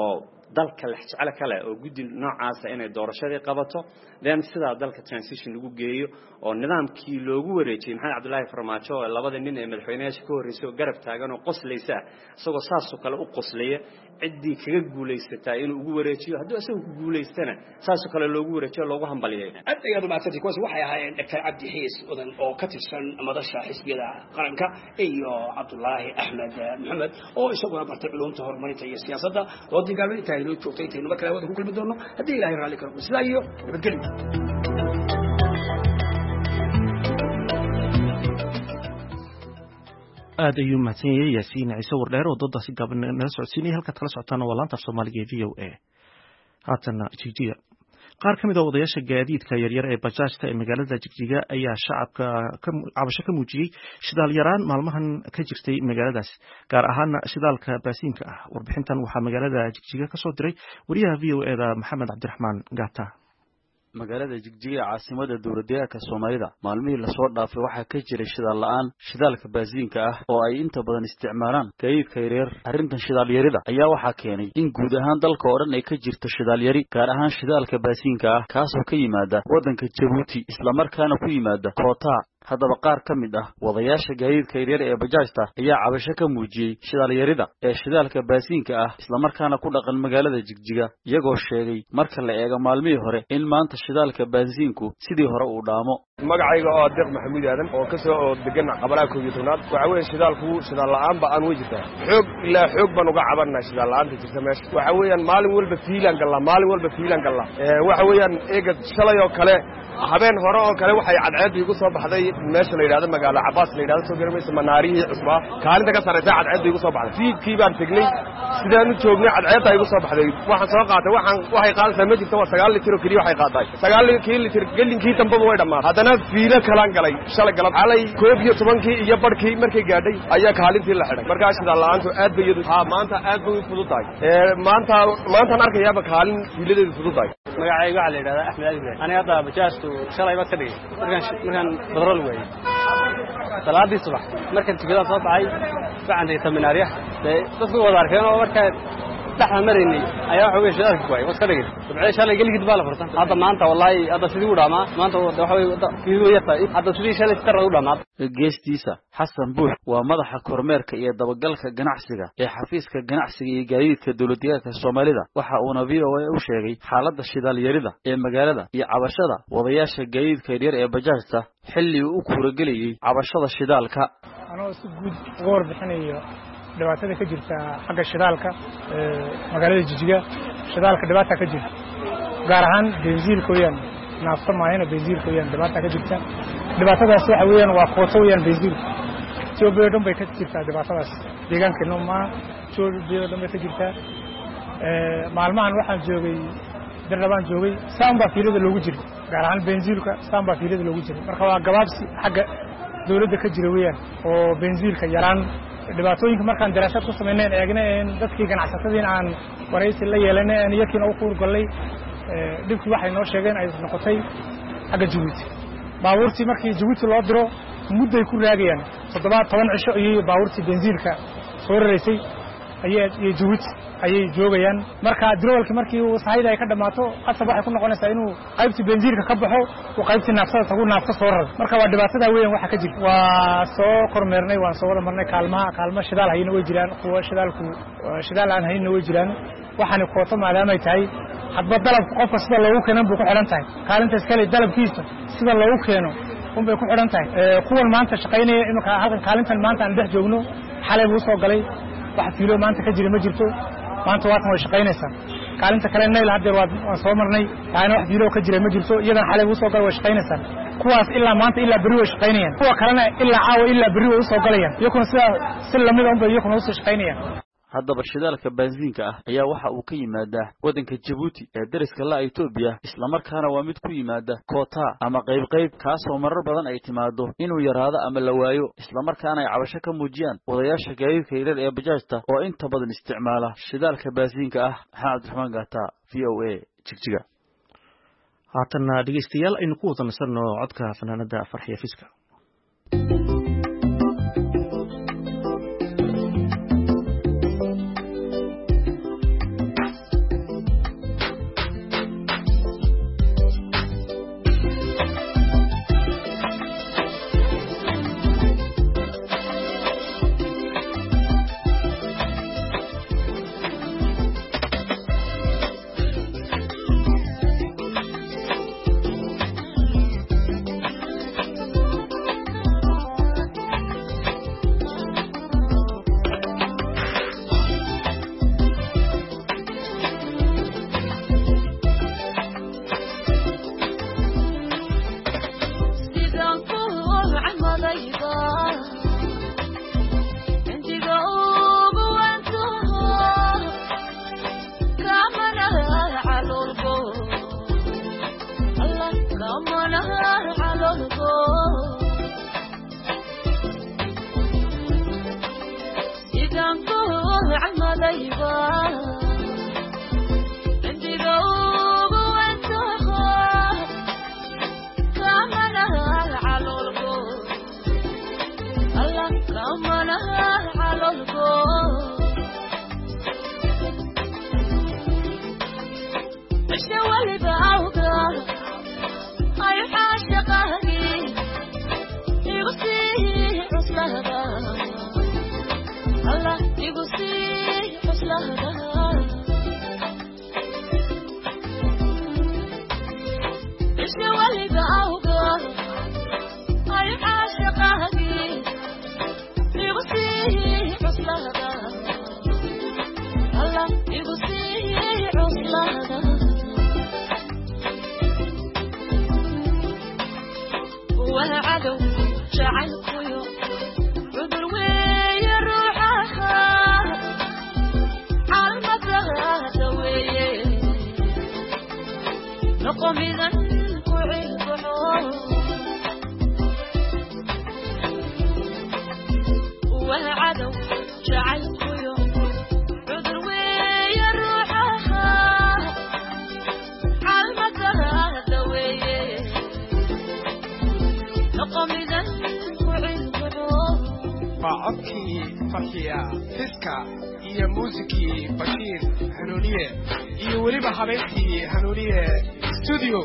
dalka la jecel kale oo guddi noocaas inay doorashadii qabato then sida dalka transition lagu geeyo oo nidaamkii loogu wareejiyay maxamed cabdullaahi farmaajo oo labada nin ee madaxweynayaasha ka horeysay oo garab taagan oo qoslaysa isagoo saas oo kale u qoslaya cidii kaga guuleysatay inuu ugu wareejiyo haddii isagu ku guuleystana saas oo kale loogu wareejiyo loogu hambaliyay
aad maasantay kuwaas waxay ahaayeen Dr. Cabdi Xiis odan oo ka tirsan madasha xisbiyada qaranka iyo Cabdullaahi Axmed Maxamed oo isaguna bartay culumta horumarinta iyo siyaasadda oo digaal inta ay joogtay inta markale wada ku kulmi doono haddii Ilaahay raali ka noqdo sidaa iyo nabadgelyo
aad ayuu mahadsan yahay Yaasiin Ciise Wardheer oo doodaasi gaaban nala socodsiinaya halka kala socotaan waa laanta Soomaaliga ee VOA haatana Jigjiga qaar ka mid ah odayaasha gaadiidka yaryar ee bajaajta ee magaalada Jigjiga ayaa shacabka cabasho ka muujiyay shidaal yaraan maalmahan ka jirtay magaaladaas gaar ahaan shidaalka baasiinka ah warbixintan waxaa magaalada Jigjiga ka soo diray wariyaha VOA-da Maxamed Cabdiraxmaan Gaata
magaalada Jigjiga caasimada dowladda Soomaalida maalmihii la soo dhaafay waxa ka jiray shidaal la'aan shidaalka baasiinka ah oo ay inta badan isticmaalaan gaadiidka yaryar arrintan shidaal yarida ayaa waxa keenay in guud ahaan dalka oo dhan ay ka jirto shidaal yari gaar ahaan shidaalka baasiinka ah kaas oo ka yimaada wadanka Djibouti isla markaana ku yimaada Koota haddaba qaar ka mid ah wadayaasha gaadiidka yaryar ee bajaajta ayaa cabasho ka muujiyay shidaal yarida ee shidaalka baasiinka ah isla markaana ku dhaqan magaalada Jigjiga iyagoo sheegay marka la eego maalmihii hore in maanta shidaalka baasiinku sidii hore uu dhaamo
magacayga oo Deeq Maxamuud Aadan oo ka soo degan qabalaha 12aad waxa weeye shidaalku shidaal la'aan ba aan wajibtaa xoog baan uga cabanaa shidaal la'aanta jirta meesha waxa weeyaan maalin walba fiilan galla waxa weeyaan eega shalay oo kale habeen hore oo kale waxay cadceed igu soo baxday meesha la yiraahdo magaalo Cabaas la yiraahdo soo gaarmaysa manaarihi cusba kaalinta ka sareysa cadceed igu soo baxday fiidkii baan tagnay sidaan u joognay cadceed ay igu soo baxday waxaan soo qaatay waxay qaadaysaa ma jirto 9 litir oo kaliya waxay qaaday 9 litir galinkii dambaba way dhamaatay haddana fiilo kalaan galay shalay galab xalay 12kii iyo barkii markay gaadhay ayaa kaalintii la xidhay markaas shidaal la'aantu aad bay maanta aad bay u fududahay maanta arkayaaba kaalin fiiladeedu fududahay
magacayga waxa la yiraahdaa Axmed Ali ani hadda bajaastu shalay ba ka dhigay markaan badrool weeyay salaadii subax markaan tigada soo baxay bacantay seminaariya dadku wada arkeen oo markaa dhaxan marinay ayaa waxa weey shidaalka ku ay wad ka dhigay sabcay shalay galgid baa la fursan hadda maanta wallahi hadda sidii u dhamaa maanta waxa weey fiidoo yata hadda sidii shalay tar u dhamaa
geestiisa Xasan Buux waa madaxa kormeerka iyo dabagalka ganacsiga ee xafiiska ganacsiga iyo gaadiidka dowladda Soomaalida waxa uu VOA u sheegay xaaladda shidaal yarida ee magaalada iyo cabashada wadayaasha gaadiidka yaryar ee bajaajta xilli uu ku ragaliyay cabashada shidaalka
anoo si guud uga warbixinayo dhibaatada ka jirta xagga shidaalka magaalada Jigjiga shidaalka dhibaato ka jirta gaar ahaan benziilka weeyaan naafta maayna benziilka weeyaan dhibaato ka jirta dhibaatadaas waxa weeyaan waa Koota weeyaan benziilka Joobeedo bay ka jirtaa dhibaatadaas deegaanka Noma Joobeedo bay ka jirtaa maalmahan waxaan joogay darabaan joogay saamba fiilada loogu jiro gaar ahaan benziilka saamba fiilada loogu jiro marka waa gabaabsi xagga dawladda ka jira weeyaan oo benziilka yaraan dhibaatooyinka markaan daraasad ku sameeyeen eegneen dadkii ganacsatada aan waraysi la yeelanay aan yakiin u qur galay dibkii waxay noo sheegeen ay noqotay xagga Djibouti baabuurtii markii Djibouti loo diro mudday ku raagayaan 17 cisho iyo baabuurtii benziilka soo rareysay ayay Djibouti ayay joogayaan marka droolkii markii uu saayid ay ka dhamaato qasab waxay ku noqonaysaa inuu qaybtii benziilka ka baxo oo qaybtii naaftada tagu naafta soo raro marka waa dhibaatada weyn waxa ka jira waa soo kormeernay waan soo wada marnay kaalmo shidaal hayna way jiraan kuwa shidaal aan hayna way jiraan waxaan Koota maadaama ay tahay hadba dalabka qofka sida loogu keenan buu ku xiran tahay kaalinta iskale dalabkiisa sida loogu keeno bay ku xiran tahay kuwan maanta shaqaynaya inuu halkan kaalintan maanta aan dhex joogno xalay buu soo galay wax fiilo maanta ka jira ma jirto maanta waatan way shaqaynaysaa kaalinta kale nayl hadda waan soo marnay taana wax fiilo ka jira ma jirto iyadan xalay buu soo galay way shaqaynaysaa kuwaas ilaa maanta ilaa bari way shaqaynayaan kuwa kalena ilaa caawa ilaa bari way soo galayaan iyaguna si lamid ah bay iyaguna u soo shaqaynayaan
haddaba shidaalka baasiinka ah ayaa waxa uu ka yimaadaa wadanka Djibouti ee dariska la Itoobiya isla markaana waa mid ku yimaada Koota ama qayb kaas oo marar badan ay timaado inuu yaraado ama la waayo isla markaana ay cabasho ka muujiyaan wadayaasha gaadiidka yaryar ee bajaajta oo inta badan isticmaala shidaalka baasiinka ah Cabdiraxmaan Gaata VOA Jigjiga
haatana dhageystayaal aynu ku wada nasano codka fanaanada Farxiya Fiska
iyo muusikii Bashiir Hanuuniye iyo weliba habeenkii Hanuuniye studio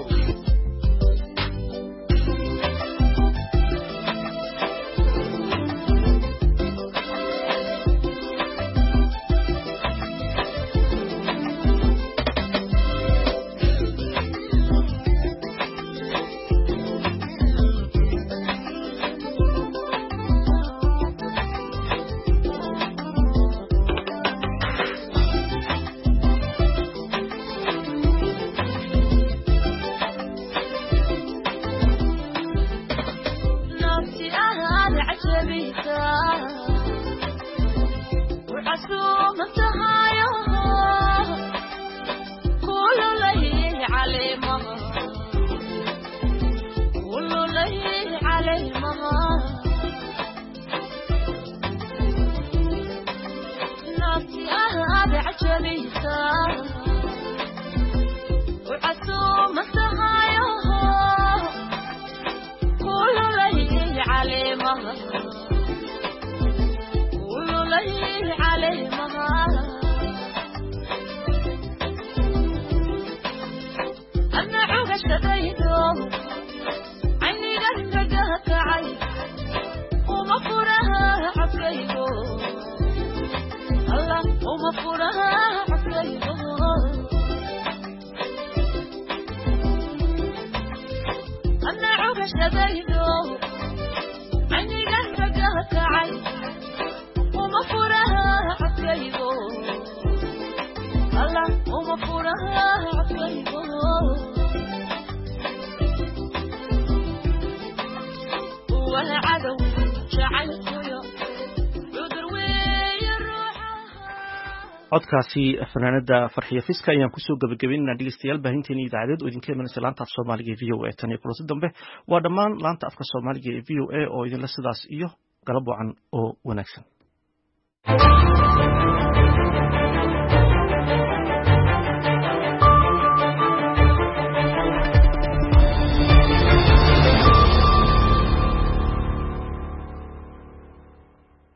codkaasi fanaanada farxiyo fiska ayaan kusoo gabagabeynaa dhegeystayaal baahinteena idaacadeed oo idinka imanaysa laanta af soomaaliga ee v o a tan iyo kulanti dambe waa dhammaan laanta afka soomaaliga ee v o a oo idinla sidaas iyo galab wacan oo wanaagsan